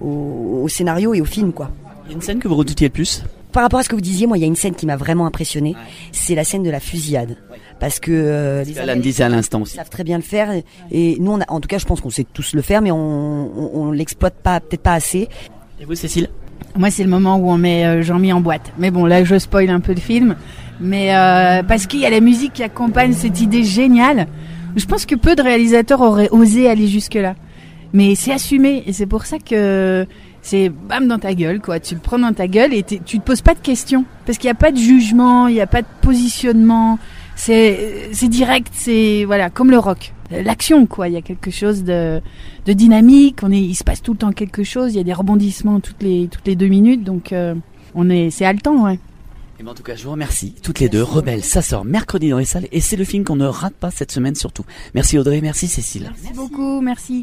au au scénario et au film, quoi. Il y a une scène que vous redoutiez le plus? Par rapport à ce que vous disiez, moi, il y a une scène qui m'a vraiment impressionné. Ouais. C'est la scène de la fusillade. Ouais. Parce que euh, les Alan disait à l'instant aussi. Savent très bien le faire. Et, et nous, on a, en tout cas, je pense qu'on sait tous le faire, mais on, on, on l'exploite pas, peut-être pas assez. Et vous, Cécile? Moi, c'est le moment où on met euh, Jean-Mi en boîte. Mais bon, là, je spoil un peu le film. Mais euh, parce qu'il y a la musique qui accompagne cette idée géniale. Je pense que peu de réalisateurs auraient osé aller jusque-là. Mais c'est assumé. Et c'est pour ça que c'est bam dans ta gueule, quoi. Tu le prends dans ta gueule et tu te poses pas de questions. Parce qu'il n'y a pas de jugement, il n'y a pas de positionnement. C'est, c'est direct, c'est, voilà, comme le rock. L'action, quoi. Il y a quelque chose de, de dynamique. On est, il se passe tout le temps quelque chose. Il y a des rebondissements toutes les, toutes les deux minutes. Donc, euh, on est, c'est haletant, ouais. Et ben en tout cas, je vous remercie toutes les deux. Rebelle, ça sort mercredi dans les salles et c'est le film qu'on ne rate pas cette semaine surtout. Merci Audrey, merci Cécile. Merci beaucoup, merci.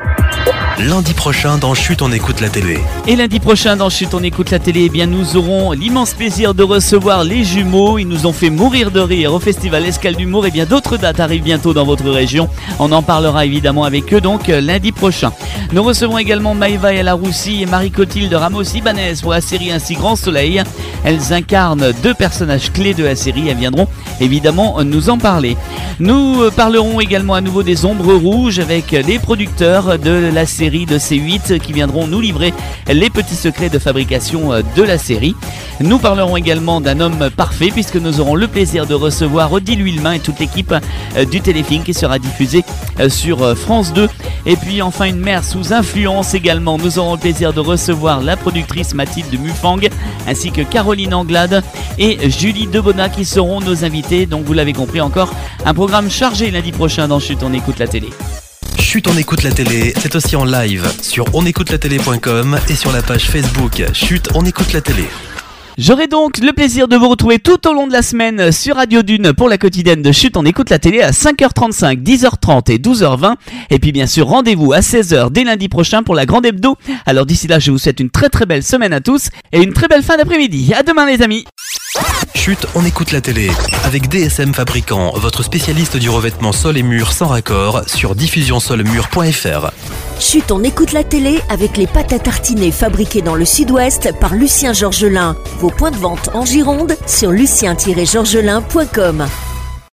Lundi prochain dans Chut, on écoute la télé. Et lundi prochain dans Chut, on écoute la télé, eh bien nous aurons l'immense plaisir de recevoir les jumeaux. Ils nous ont fait mourir de rire au festival Escale d'Humour. Et bien d'autres dates arrivent bientôt dans votre région. On en parlera évidemment avec eux donc lundi prochain. Nous recevons également Maëva El Aroussi et Marie-Clotilde Ramos-Ibanez pour la série Un si grand soleil. Elles incarnent deux personnages clés de la série. Elles viendront évidemment nous en parler. Nous parlerons également à nouveau des Ombres Rouges avec les producteurs de la série de C huit qui viendront nous livrer les petits secrets de fabrication de la série. Nous parlerons également d'un homme parfait puisque nous aurons le plaisir de recevoir Odile Huilemain et toute l'équipe du téléfilm qui sera diffusé sur France deux. Et puis enfin une mère sous influence également. Nous aurons le plaisir de recevoir la productrice Mathilde Mufang ainsi que Caroline Anglade et Julie Debona qui seront nos invités. Donc vous l'avez compris, encore un programme chargé lundi prochain dans Chut, on écoute la télé. Chut, on écoute la télé, c'est aussi en live sur on écoute la télé point com et sur la page Facebook Chut, on écoute la télé. J'aurai donc le plaisir de vous retrouver tout au long de la semaine sur Radio Dune pour la quotidienne de Chut. On écoute la télé à cinq heures trente-cinq, dix heures trente et douze heures vingt. Et puis bien sûr, rendez-vous à seize heures dès lundi prochain pour la grande hebdo. Alors d'ici là, je vous souhaite une très très belle semaine à tous et une très belle fin d'après-midi. À demain les amis. Chut, on écoute la télé avec D S M Fabricant, votre spécialiste du revêtement sol et mur sans raccord sur diffusion sol mur point f r. Chut, on écoute la télé avec les pâtes à tartiner fabriquées dans le sud-ouest par Lucien Georgelin. Vos points de vente en Gironde sur lucien tiret georgelin point com.